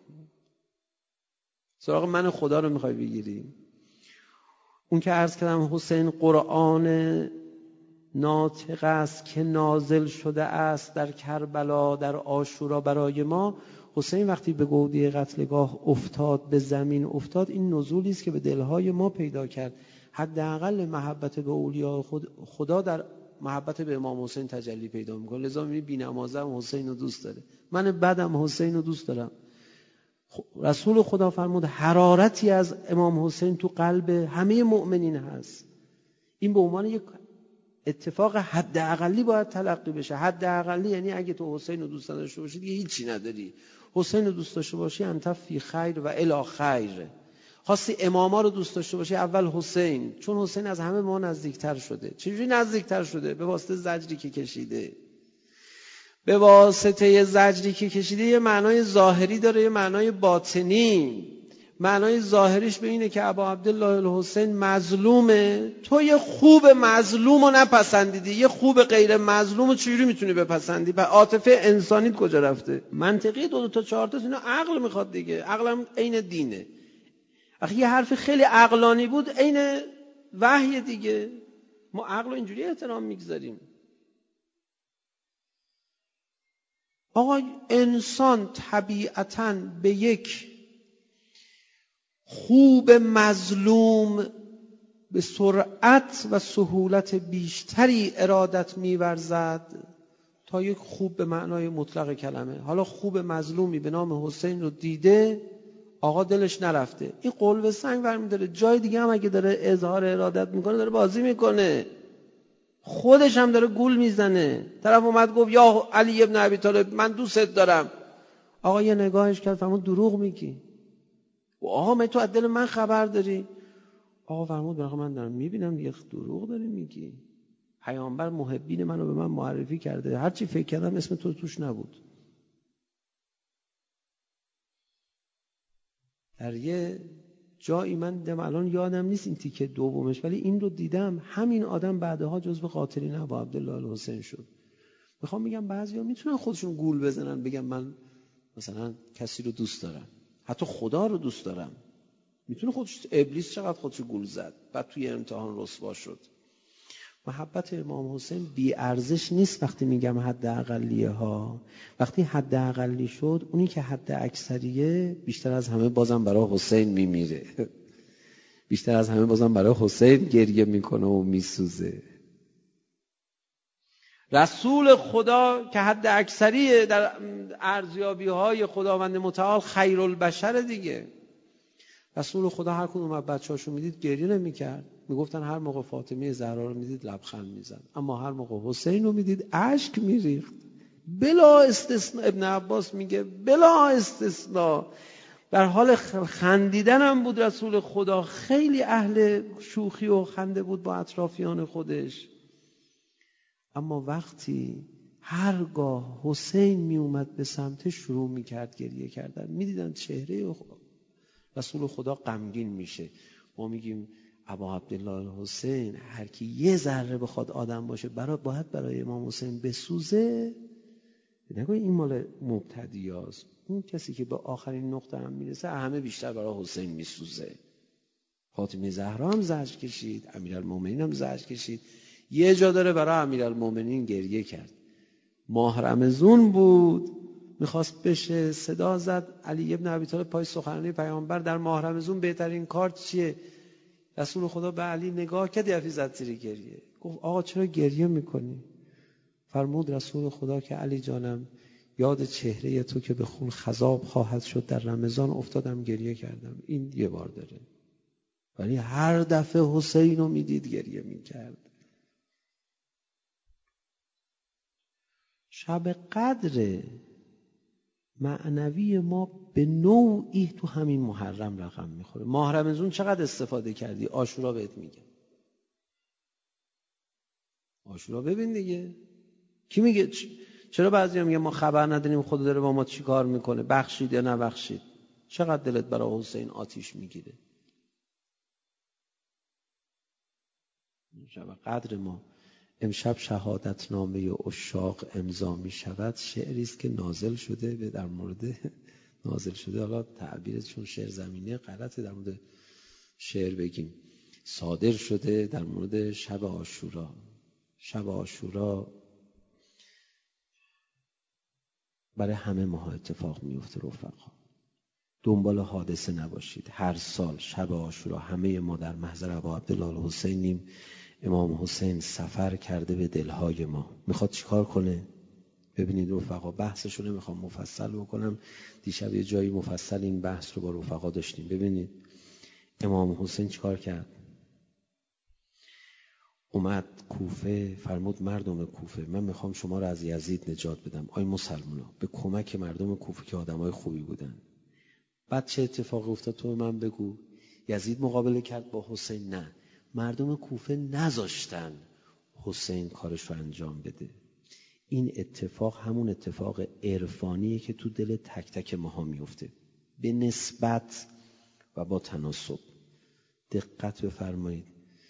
سراغ من خدا رو میخوای بگیری؟ اون که عرض کردم حسین قرآن ناطق است که نازل شده است در کربلا در عاشورا برای ما. حسین وقتی به گودی قتلگاه افتاد، به زمین افتاد، این نزولی است که به دلهای ما پیدا کرد. حداقل محبت به اولیاء خدا در محبت به امام حسین تجلی پیدا میکنه. لذا میبینی بی‌نمازم حسین رو دوست داره. من بدم حسین رو دوست دارم. رسول خدا فرمود حرارتی از امام حسین تو قلب همه مؤمنین هست. این به عنوان یک اتفاق حداقلی باید تلقی بشه. حداقلی یعنی اگه تو حسین رو دوست داشته باشی دیگه هیچی نداری. حسین رو دوست داشته باشی انت فی خیر و الی خیر. خواستی اماما رو دوست داشته باشی اول حسین، چون حسین از همه ما نزدیکتر شده. چجوری نزدیکتر شده؟ به واسطه زجری که کشیده. به واسطه زجری که کشیده یه معنای ظاهری داره، یه معنای باطنی. معنای ظاهریش به اینه که ابا عبدالله الحسین مظلومه. تو یه خوب مظلوم رو نپسندیدی، یه خوب غیر مظلوم رو چجوری میتونی بپسندی؟ و عاطفه انسانیت کجا رفته؟ منطقی دو, دو تا چهار تا اینا عقل میخواد دیگه. عقلم عین دینه. اخی یه حرف خیلی عقلانی بود عین وحی دیگه. ما عقل رو اینجوری احترام میگذاریم. آقا انسان طبیعتاً به یک خوب مظلوم به سرعت و سهولت بیشتری ارادت می‌ورزد تا یک خوب به معنای مطلق کلمه. حالا خوب مظلومی به نام حسین رو دیده، آقا دلش نرفته، این قلب سنگ برمی‌داره. جای دیگه هم اگه داره اظهار ارادت میکنه داره بازی میکنه، خودش هم داره گول میزنه. طرف اومد گفت یا علی ابن ابی طالب من دوستت دارم، آقا یه نگاهش کرد فرمود دروغ میگی. آقا من تو از دل من خبر داری؟ آقا فرمود برای من دارم میبینم دیگه دروغ داری میگی. پیامبر محبین منو به من معرفی کرده، هرچی فکر کردم اسم تو توش نبود. در یه جایی من دیدم، الان یادم نیست این تیکه دومش، ولی این رو دیدم، همین آدم بعدها جزو قاتلین ابا عبدالله الحسین شد. میخوام بگم بعضیا میتونن خودشون گول بزنن، بگم من مثلا کسی رو دوست دارم، حتی خدا رو دوست دارم. میتونه خودش، ابلیس چقدر خودش گول زد، بعد توی امتحان رسوا شد. محبت امام حسین بی ارزش نیست. وقتی میگم حد اقلیه ها، وقتی حد اقلی شد، اونی که حد اکثریه بیشتر از همه بازم برای حسین میمیره، بیشتر از همه بازم برای حسین گریه میکنه و میسوزه. رسول خدا که حد اکثریه در ارزیابی های خداوند متعال، خیرالبشر دیگه. رسول خدا هر کدوم از بچه‌هاشو میدید گریه نمی‌کرد، میگفتن هر موقع فاطمه زهرا رو میدید لبخند میزد، اما هر موقع حسین رو میدید اشک میریخت بلا استثناء. ابن عباس میگه بلا استثناء در حال خندیدن هم بود رسول خدا. خیلی اهل شوخی و خنده بود با اطرافیان خودش، اما وقتی هرگاه حسین میومد به سمتش شروع میکرد گریه کردن. میدیدن چهره رسول خدا غمگین میشه. ما میگیم ابا عبدالله الحسین، هر کی یه ذره بخواد آدم باشه برای باید برای امام حسین بسوزه. نگوی این مال مبتدیاست. اون کسی که به آخرین نقطه هم میرسه همه بیشتر برای حسین میسوزه. فاطمه زهرا هم زجر کشید، امیرالمومنین هم زجر کشید. یه جا داره برای امیرالمومنین گریه کرد. ماه رمضان بود، میخواست بشه، صدا زد علی ابن ابی طالب پای سخنرانی پیامبر در ماه رمضان بهترین کار چیه؟ رسول خدا به علی نگاه کرد، یفی زد زیر گریه. گفت آقا چرا گریه میکنی؟ فرمود رسول خدا که علی جانم یاد چهره تو که به خون خضاب خواهد شد در رمضان افتادم گریه کردم. این یه بار داره، ولی هر دفعه حسین رو میدید گریه میکرد. شب قدر معنوی ما به نوعی تو همین محرم رقم میخوره. ماه رمضان چقدر استفاده کردی؟ عاشورا بهت میگه. عاشورا ببین دیگه. کی میگه؟ چرا بعضی هم میگه ما خبر نداریم خدا داره با ما چی کار میکنه، بخشید یا نبخشید؟ چقدر دلت برای حسین آتیش میگیره. شب قدر ما امشب شهادت نامه عشاق امضا می شود. شعری است که نازل شده به در مورد نازل شده، حالا تعبیرش چون شعر زمینه غلطه، در مورد شعر بگیم صادر شده در مورد شب عاشورا. شب عاشورا برای همه ماها اتفاق میفته رفقا. دنبال حادثه نباشید. هر سال شب عاشورا همه ما در محضر ابا عبدالله الحسینیم. امام حسین سفر کرده به دلهای ما. میخواد چیکار کنه؟ ببینید رفقا، بحثشو نمیخوام مفصل بکنم، دیشب یه جایی مفصل این بحث رو با رفقا داشتیم. ببینید امام حسین چیکار کرد؟ اومد کوفه، فرمود مردم کوفه من میخوام شما رو از یزید نجات بدم. آی مسلمانا، به کمک مردم کوفه که آدمای خوبی بودن. بعد چه اتفاقی افتاد تو من بگو؟ یزید مقابله کرد با حسین؟ نه، مردم کوفه نذاشتن حسین کارش رو انجام بده. این اتفاق همون اتفاق عرفانیه که تو دل تک تک ماها میفته، به نسبت و با تناسب. دقت بفرمایید،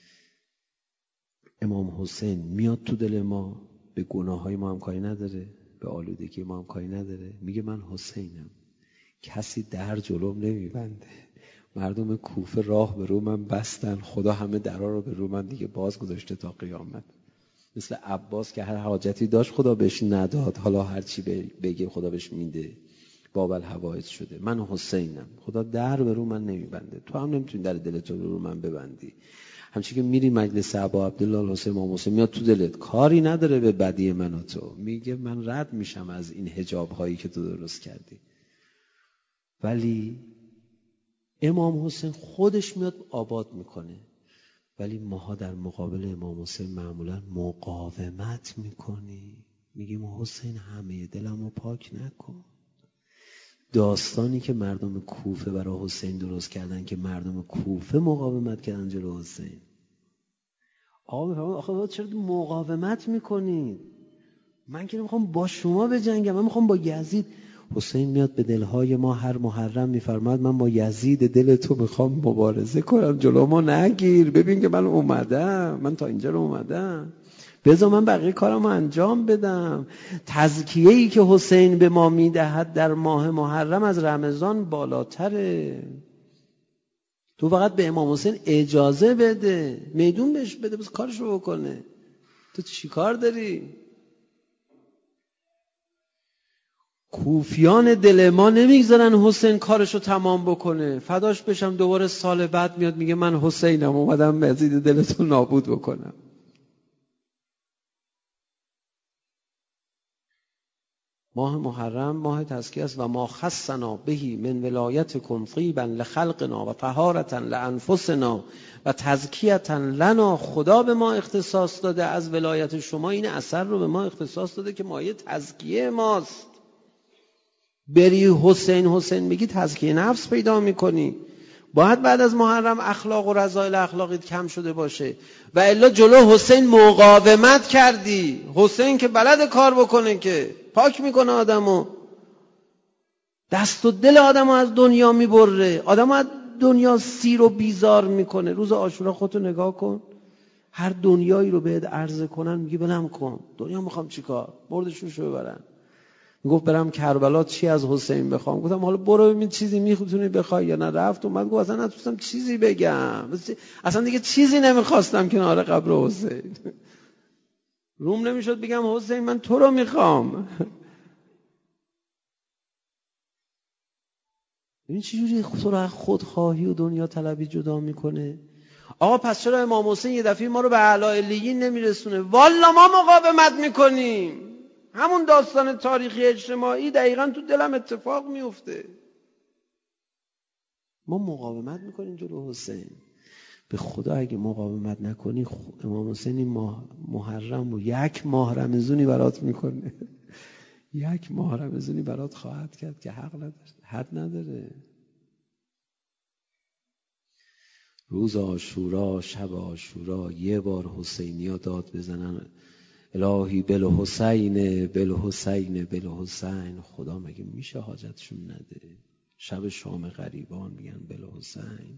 امام حسین میاد تو دل ما، به گناههای ما هم کاری نداره، به آلودگی ما هم کاری نداره. میگه من حسینم، کسی در جلوم نمیبنده. مردم کوفه راه به رو من بستن، خدا همه درها رو به رو من دیگه باز گذاشته تا قیامت. مثل عباس که هر حاجتی داشت خدا بهش نداد، حالا هر چی بگه خدا بهش میده. باب الحوائج شده. من حسینم، خدا در به رو من نمیبنده. تو هم نمیتونی در دلت رو رو من ببندی. همچنین که میری مجلس ابا عبدالله الحسین، امام حسین میاد تو دلت، کاری نداره به بدی من و تو، میگه من رد میشم از این حجاب هایی که تو درست کردی. ولی امام حسین خودش میاد آباد میکنه. ولی ماها در مقابل امام حسین معمولا مقاومت میکنی، میگیم حسین همه دلمو پاک نکن. داستانی که مردم کوفه برای حسین درست کردن که مردم کوفه مقاومت کردن جلو حسین. آقا میفهمید آخه چرا مقاومت میکنید؟ من که نمیخوام با شما بجنگم، من میخوام با یزید. حسین میاد به دلهای ما هر محرم میفرماد من با یزید دل تو میخوام مبارزه کنم، جلو ما نگیر، ببین که من اومدم، من تا اینجا رو اومدم. بذار من بقیه کارمو انجام بدم. تزکیه‌ای که حسین به ما میدهد در ماه محرم از رمضان بالاتره. تو فقط به امام حسین اجازه بده، میدون بهش بده، بس کارش رو بکنه. تو چی کار داری؟ کوفیان دل ما نمیگذارن حسین کارشو تمام بکنه. فداش بشم دوباره سال بعد میاد میگه من حسینم اومدم مزید دلتو نابود بکنم. ماه محرم ماه تزکیه است و ما خصنا بهی من ولایتکم طیبا لخلقنا و طهارة لانفسنا و تزکیة لنا. خدا به ما اختصاص داده از ولایت شما این اثر رو به ما اختصاص داده که مایه تزکیه ماست. بری حسین حسین میگی تزکیه نفس پیدا میکنی. باید بعد از محرم اخلاق و رذایل اخلاقیت کم شده باشه و الا جلو حسین مقاومت کردی. حسین که بلد کار بکنه، که پاک میکنه آدمو، دست و دل آدمو از دنیا میبره، آدمو از دنیا سیر و بیزار میکنه. روز عاشورا خودتو نگاه کن، هر دنیایی رو بهت عرضه کنن میگی بلم کن، دنیا میخوام چیکار، بردشوشو ببرن. گفت برم کربلا چی از حسین بخوام؟ گفتم حالا برو ببین چیزی میخوای بخوای یا نه. رفت اومد گفت اصلا نتونستم چیزی بگم، اصلا دیگه چیزی نمیخواستم کنار قبر حسین. روم نمیشد بگم حسین من تو رو میخوام. این چجوری تو رو خودخواهی و دنیا طلبی جدا میکنه؟ آقا پس چرا امام حسین یه دفعه ما رو به اعلی علیین نمیرسونه؟ والا ما مقاومت میکنیم. همون داستان تاریخی اجتماعی دقیقاً تو دلم اتفاق میفته. ما مقاومت میکنیم جلو حسین. به خدا اگه مقاومت نکنی امام حسین این ماه محرم و یک ماه رمضونی برات میکنه. یک ماه رمضونی برات خواهد کرد که حق نداره، حد نداره. روز عاشورا، شب عاشورا، یه بار حسینیا داد بزنن الهی بالحسین بالحسین بالحسین. خدا مگه میشه حاجتشون نده؟ شب شام غریبان میگن بالحسین.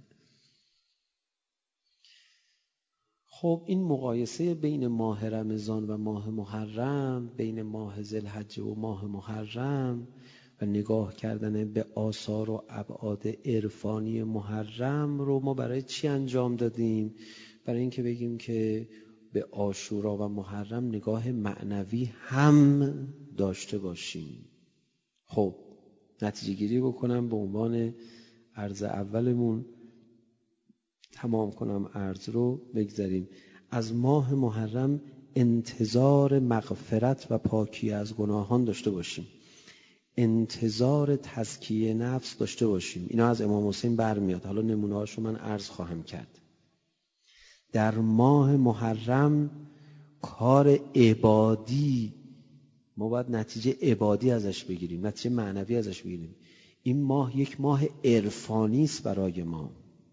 خب این مقایسه بین ماه رمضان و ماه محرم، بین ماه ذوالحجه و ماه محرم و نگاه کردن به آثار و ابعاد عرفانی محرم رو ما برای چی انجام دادیم؟ برای اینکه بگیم که به عاشورا و محرم نگاه معنوی هم داشته باشیم. خب نتیجه گیری بکنم به عنوان عرض اولمون، تمام کنم عرض رو، بگذاریم از ماه محرم انتظار مغفرت و پاکی از گناهان داشته باشیم، انتظار تزکیه نفس داشته باشیم. اینا از امام حسین برمیاد. حالا نمونه هاشو من عرض خواهم کرد. در ماه محرم کار عبادی ما باید نتیجه عبادی ازش بگیریم، نتیجه معنوی ازش بگیریم. این ماه یک ماه عرفانی است برای ما.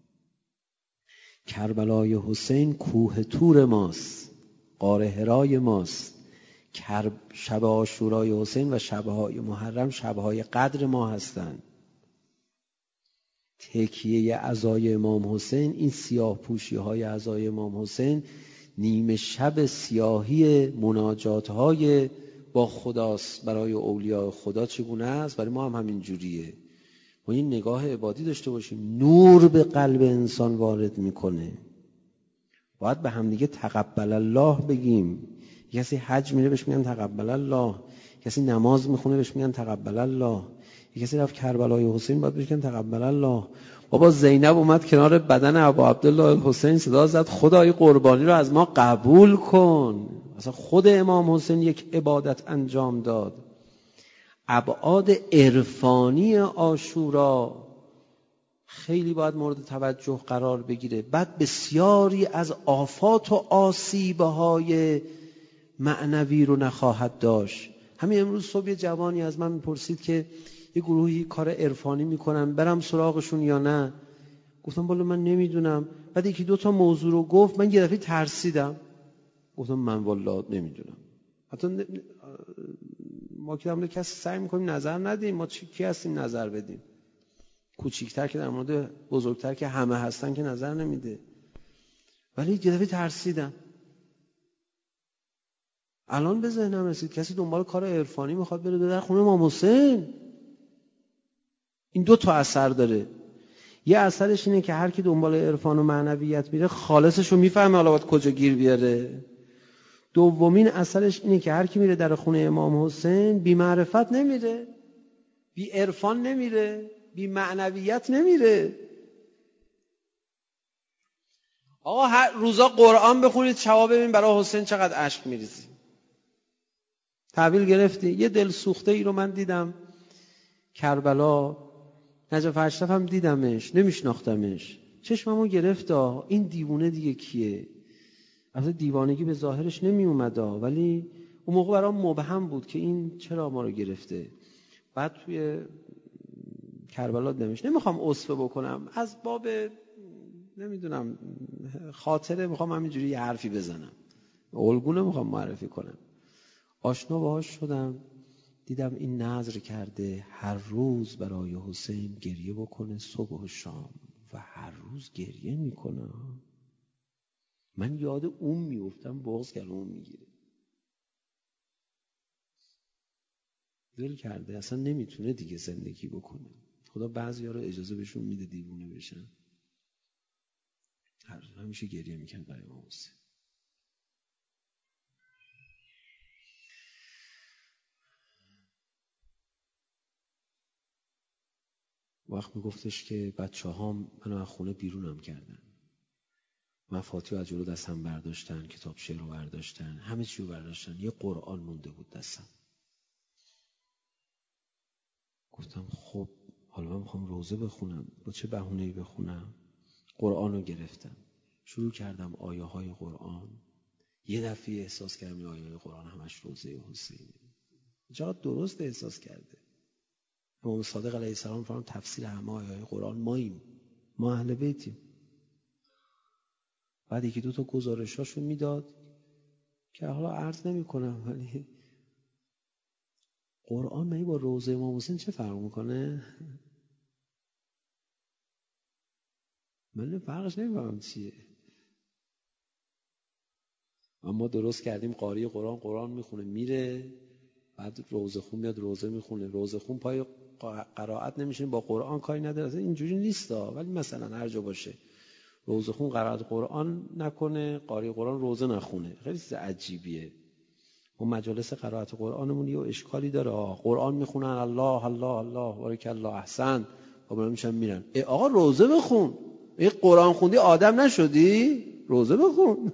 کربلای حسین کوه طور ماست، غار حرای ماست. شب عاشورای حسین و شبهای محرم شبهای قدر ما هستند. تکیه عزای امام حسین، این سیاه پوشی های عزای امام حسین، نیمه شب سیاهی مناجات های با خداست. برای اولیاء خدا چگونه است؟ برای ما هم همین جوریه. ما این نگاه عبادی داشته باشیم. نور به قلب انسان وارد میکنه. باید به هم دیگه تقبل الله بگیم. کسی حج میره بهش میگن تقبل الله، کسی نماز میخونه بهش میگن تقبل الله، کسی رفت کربلای حسین باید بهش میگن تقبل الله. بابا زینب اومد کنار بدن ابا عبدالله الحسین صدا زد خدای قربانی رو از ما قبول کن. اصلا خود امام حسین یک عبادت انجام داد. ابعاد عرفانی عاشورا خیلی باید مورد توجه قرار بگیره. بعد بسیاری از آفات و آسیب‌های معنوی رو نخواهد داشت. همین امروز صبح یه جوانی از من میپرسید که یه گروهی کار عرفانی میکنن، برم سراغشون یا نه؟ گفتم بالا من نمیدونم. بعد یکی دو تا موضوع رو گفت، من یه دفعه ترسیدم. گفتم من والا نمیدونم. حتی ما که در مورد کسی سعی میکنیم نظر ندیم. ما چی کی هستیم نظر بدیم؟ کوچیکتر که در مورد بزرگتر که همه هستن که نظر نمیده. ولی یه دفعه ترسیدم. الان به ذهنم رسید کسی دنبال کار عرفانی میخواد بره در خونه امام حسین. این دو تا اثر داره. یه اثرش اینه که هر کی دنبال عرفان و معنویت میره خالصش رو میفهمه حالا باید کجا گیر بیاره. دومین اثرش اینه که هر کی میره در خونه امام حسین بی معرفت نمیره، بی عرفان نمیره، بی معنویت نمیره. آقا هر روزا قرآن بخونید شما ببین برای حسین چقدر اشک میریزی. تحویل گرفتی؟ یه دل سوخته ای رو من دیدم کربلا، نجف اشرف هم دیدمش، نمیشناختمش، چشممو گرفت. این دیوونه دیگه کیه؟ البته دیوانگی به ظاهرش نمی اومد، ولی اون موقع برام مبهم بود که این چرا ما رو گرفته. بعد توی کربلا دیدمش. نمیخوام اصفه بکنم، از باب نمیدونم خاطره میخوام همینجوری یه حرفی بزنم، الگو نمیخوام معرفی کنم. آشنا باهاش شدم، دیدم این نذر کرده هر روز برای حسین گریه بکنه صبح و شام و هر روز گریه میکنه. من یاد اون میافتم، بغض گلوم میگیره. دل کرده اصلا نمیتونه دیگه زندگی بکنه. خدا بعضیا رو اجازه بهشون میده دیوونه بشن. هر همیشه گریه میکنه برای امام حسین. وقت میگفتش که بچه هام منو از خونه بیرونم کردن، مفاتیح از جلو دستم برداشتن، کتاب شعر رو برداشتن، همه چی رو برداشتن، یه قرآن مونده بود دستم. گفتم خب حالا من میخوام روزه بخونم، با چه بهونه‌ای بخونم؟ قرآن رو گرفتم، شروع کردم آیه های قرآن. یه دفعه احساس کردم این آیه های قرآن همش روزه حسینه. چقدر درست احساس کرده. امام صادق علیه السلام فرمان تفسیر همه آیه های قرآن ماییم، ما اهل بیتیم. بعد یکی دو تا گزارشاشو میداد که حالا عرض نمی کنم، ولی قرآن مایی با روزه امام حسین چه فرق میکنه؟ من فرقش نمیفهمم چیه. اما درست کردیم قاری قرآن قرآن میخونه میره، بعد روزه خون میاد روزه میخونه، روزه خون پای قرائت نمیشه، با قرآن کاری نداره. اصلا اینجوری نیستا، ولی مثلا هر جا باشه روزه خون قرائت قرآن نکنه، قاری قرآن روزه نخونه، خیلی چیز عجیبیه. ما مجالس قرائت قرآنمون یه اشکالی داره. قرآن میخونن الله الله الله بارک الله احسن، بالا میشن میرن. ای آقا روزه بخون، این قرآن خوندی آدم نشدی؟ روزه بخون.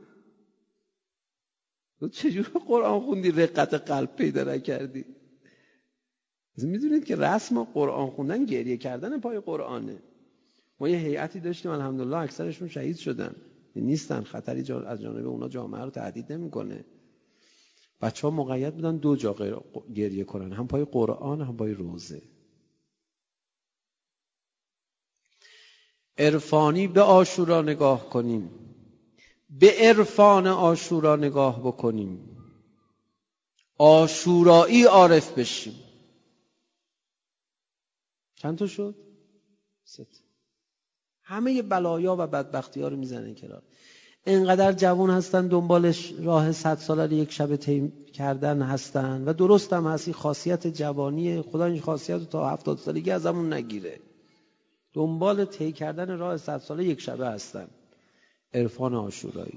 تو چجور قرآن خوندی رقت قلب پیدا نکردی؟ میدونید که رسم قرآن خوندن گریه کردن پای قرآنه. ما یه هیئتی داشتیم الحمدلله اکثرشون شهید شدن، نیستن، خطری از جانب اونا جامعه رو تهدید نمیکنه. بچه‌ها مقید بودن دو جا گریه کنن، هم پای قرآن هم پای روزه. عرفانی به عاشورا نگاه کنیم، به عرفان عاشورا نگاه بکنیم، عاشورایی عارف بشیم. چند تا شد؟ ست. همه بلایا و بدبختی ها رو میزنن کنار. اینقدر جوان هستن دنبالش راه صد ساله رو یک شب طی کردن هستن و درست هم هست. این خاصیت جوانیه، خدا این خاصیت رو تا هفتاد سالگی ازمون نگیره. دنبال طی کردن راه صد ساله یک شبه هستن. عرفان عاشورایی.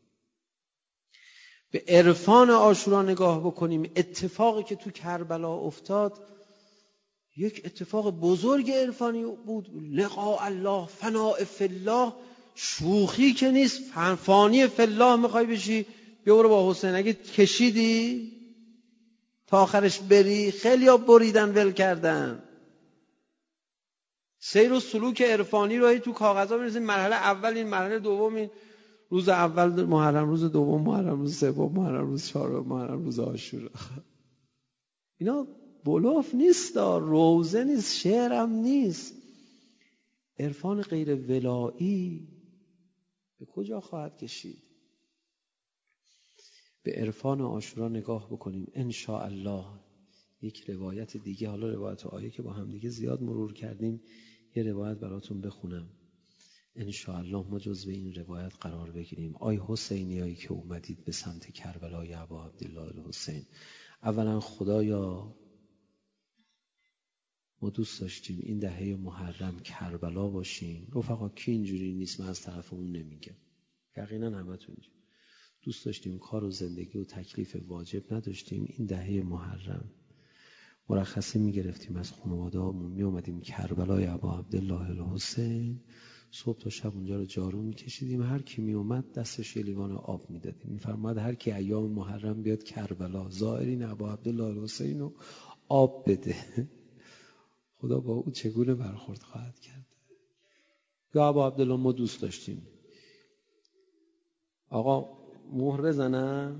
به عرفان عاشورا نگاه بکنیم. اتفاقی که تو کربلا افتاد یک اتفاق بزرگ عرفانی بود. لقاء الله، فناء فی الله، شوخی که نیست. فانی فی الله میخوای بشی، بیا برو با حسین. اگه کشیدی تا آخرش بری، خیلی ها بریدن ول کردن. سیر و سلوک عرفانی رو تو کاغذها می‌نویسیم. مرحله اول این، مرحله دوم این، روز اول محرم، روز دوم محرم، روز سوم محرم، روز چهارم محرم، روز عاشورا. اینا بلوف نیست، روزه نیست، شعرم نیست. عرفان غیر ولایی به کجا خواهد کشید؟ به عرفان عاشورا نگاه بکنیم ان شاء الله. یک روایت دیگه، حالا روایت آیه که با هم دیگه زیاد مرور کردیم، یه روایت براتون بخونم. انشاءالله ما جزو این روایت قرار بگیریم. آی حسینیایی که اومدید به سمت کربلای ابا عبدالله الحسین، اولا خدایا ما دوست داشتیم این دهه محرم کربلا باشیم. رفقا کی اینجوری نیست؟ من از طرف اون نمیگم، یقینا همتون دوست داشتیم کار و زندگی و تکلیف واجب نداشتیم. این دهه محرم مرخصی میگرفتیم از خانواده همون، می اومدیم کربلای ابا عبدالله الحسین، صبح تا شب اونجا رو جارو میکشیدیم. هر کی می اومد دستش یه لیوان آب میدادیم. میفرماد هر کی ایام محرم بیاد کربلا، زائرین ابا عبدالله الحسین رو آب بده. خدا با او چگونه برخورد خواهد کرد؟ یا ابا عبدالله ما دوست داشتیم. آقا مهر بزنم؟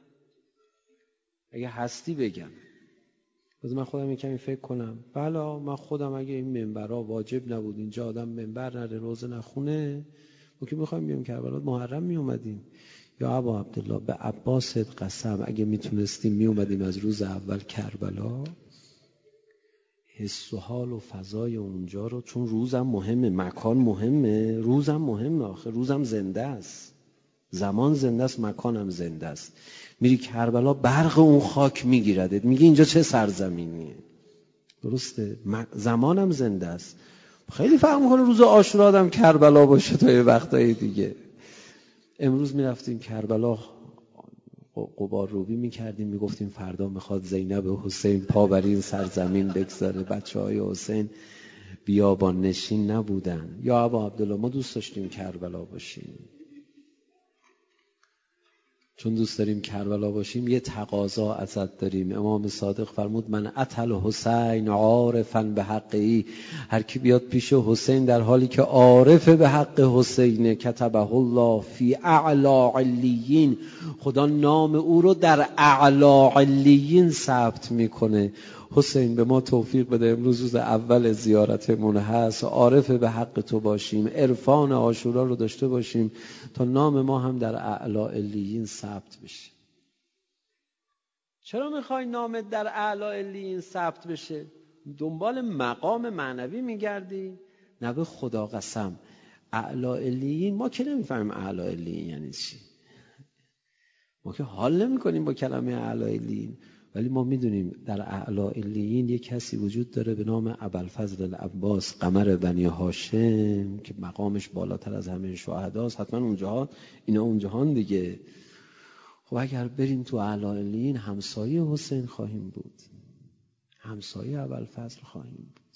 اگه هستی بگم. بذار من خودم یک کمی فکر کنم. بله من خودم اگه این منبرها واجب نبود، اینجا آدم منبر نره، روزه نخونه، ما که میخوایم بیام کربلا محرم می اومدیم. یا ابا عبدالله به عباست قسم اگه میتونستیم می اومدیم از روز اول کربلا. حس و حال و فضای اونجا رو، چون روزم مهمه، مکان مهمه، روزم مهمه، آخه روزم زنده است، زمان زنده است، مکانم زنده است. میری کربلا برق اون خاک میگیردت، میگه اینجا چه سرزمینیه. درسته؟ زمانم زنده است. خیلی فرق میکنه روز عاشورا آدم کربلا باشه تا یه وقتای دیگه. امروز میرفتیم کربلا غبار روبی میکردیم، میگفتیم فردا میخواد زینب حسین پا بر این سرزمین بگذاره. بچه های حسین بیابان نشین نبودن. یا ابا عبدالله ما دوست داشتیم کربلا باشیم، چون دوست داریم کربلا باشیم یه تقاضا ازت داریم. امام صادق فرمود من اتل حسین عارفا به حقی، هر کی بیاد پیش حسین در حالی که عارف به حق حسینه، کتبه الله فی اعلی علیین، خدا نام او رو در اعلی علیین ثبت میکنه. حسین به ما توفیق بده امروز روز اول زیارتمون هست، عارف به حق تو باشیم، عرفان عاشورا رو داشته باشیم تا نام ما هم در اعلی علیین ثبت بشه. چرا میخوای نامت در اعلی علیین ثبت بشه؟ دنبال مقام معنوی میگردی؟ نه به خدا قسم اعلی علیین، ما که نمیفهمیم اعلی علیین یعنی چی، ما که حال نمی کنیم با کلمه اعلی علیین، ولی ما میدونیم در اعلی علیین یک کسی وجود داره به نام ابوالفضل العباس قمر بنی هاشم که مقامش بالاتر از همه شهداست. حتما اونجا اینا اونجاهان دیگه. خب اگر بریم تو اعلی علیین همسایه حسین خواهیم بود، همسایه ابوالفضل خواهیم بود.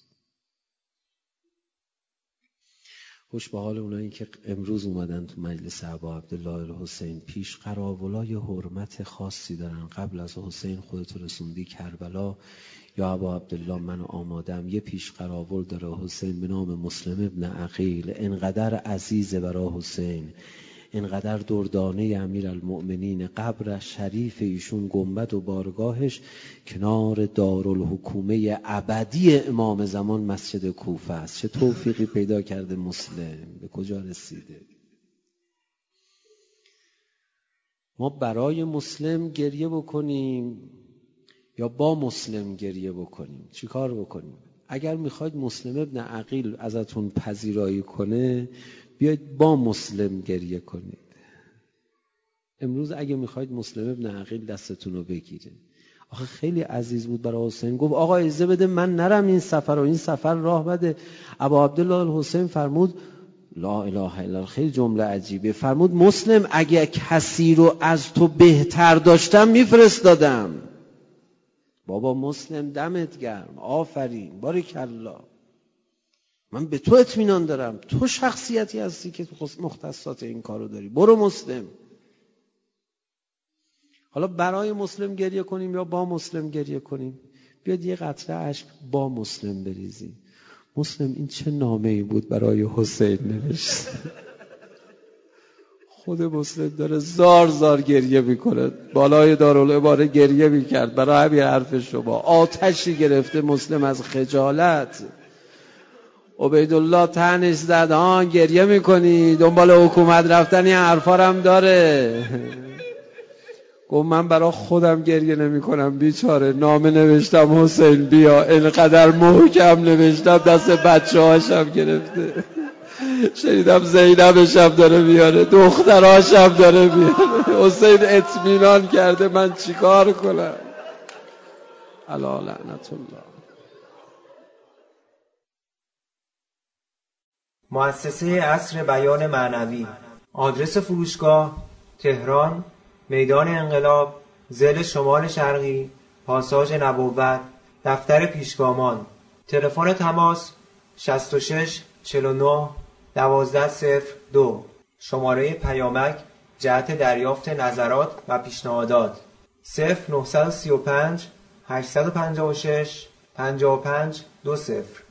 خوش به حال اونایی که امروز اومدن تو مجلس ابا عبدالله الحسین. پیش قراولای حرمت خاصی دارن. قبل از حسین خودت رسوندی کربلا، یا ابا عبدالله من آمادم. یه پیش قراول داره حسین به نام مسلم ابن عقیل، انقدر عزیزه برای حسین، اینقدر دردانه امیرالمؤمنین، قبر شریف ایشون گنبد و بارگاهش کنار دارالحکومه ابدی امام زمان مسجد کوفه است. چه توفیقی پیدا کرده مسلم، به کجا رسیده. ما برای مسلم گریه بکنیم یا با مسلم گریه بکنیم؟ چی کار بکنیم؟ اگر میخواید مسلم ابن عقیل ازتون پذیرایی کنه، بیاید با مسلم گریه کنید. امروز اگه میخواید مسلم ابن عقیل دستتون رو بگیره. آخه خیلی عزیز بود برای حسین. گفت آقا اجازه بده من نرم این سفر و این سفر راه بده. ابا عبدالله الحسین فرمود لا اله الا الله. خیلی جمله عجیبه. فرمود مسلم اگه کسی رو از تو بهتر داشتم میفرستادم. بابا مسلم دمت گرم، آفرین، باریکالله، من به تو اطمینان دارم، تو شخصیتی هستی که مختصات این کارو داری، برو مسلم. حالا برای مسلم گریه کنیم یا با مسلم گریه کنیم؟ بیاد یه قطره اشک با مسلم بریزیم. مسلم این چه نامه‌ای بود برای حسین نوشت. خود مسلم داره زار زار گریه میکنه، بالای دارالعباره گریه میکرد برای همین حرف شما. آتشی گرفته مسلم از خجالت. عبیدالله تنش زد، ها گریه میکنی دنبال حکومت رفتن، این حرفا هم داره. گفت من برای خودم گریه نمی کنم بیچاره، نامه نوشتم حسین بیا، اینقدر محکم نوشتم دست بچه هاشم گرفته. شنیدم زینبش هم داره میاره، دختراش هم داره میاره. حسین اطمینان کرده من چیکار کنم؟ علی لعنت الله. مؤسسه عصر بیان معنوی. آدرس فروشگاه: تهران، میدان انقلاب، ضلع شمال شرقی، پاساژ نبوت، دفتر پیشگامان. تلفن تماس: شصت و شش چهل و نه دوازده صفر دو. شماره پیامک جهت دریافت نظرات و پیشنهادات: صفر نه سه پنج هشت پنج شش پنج پنج دو صفر.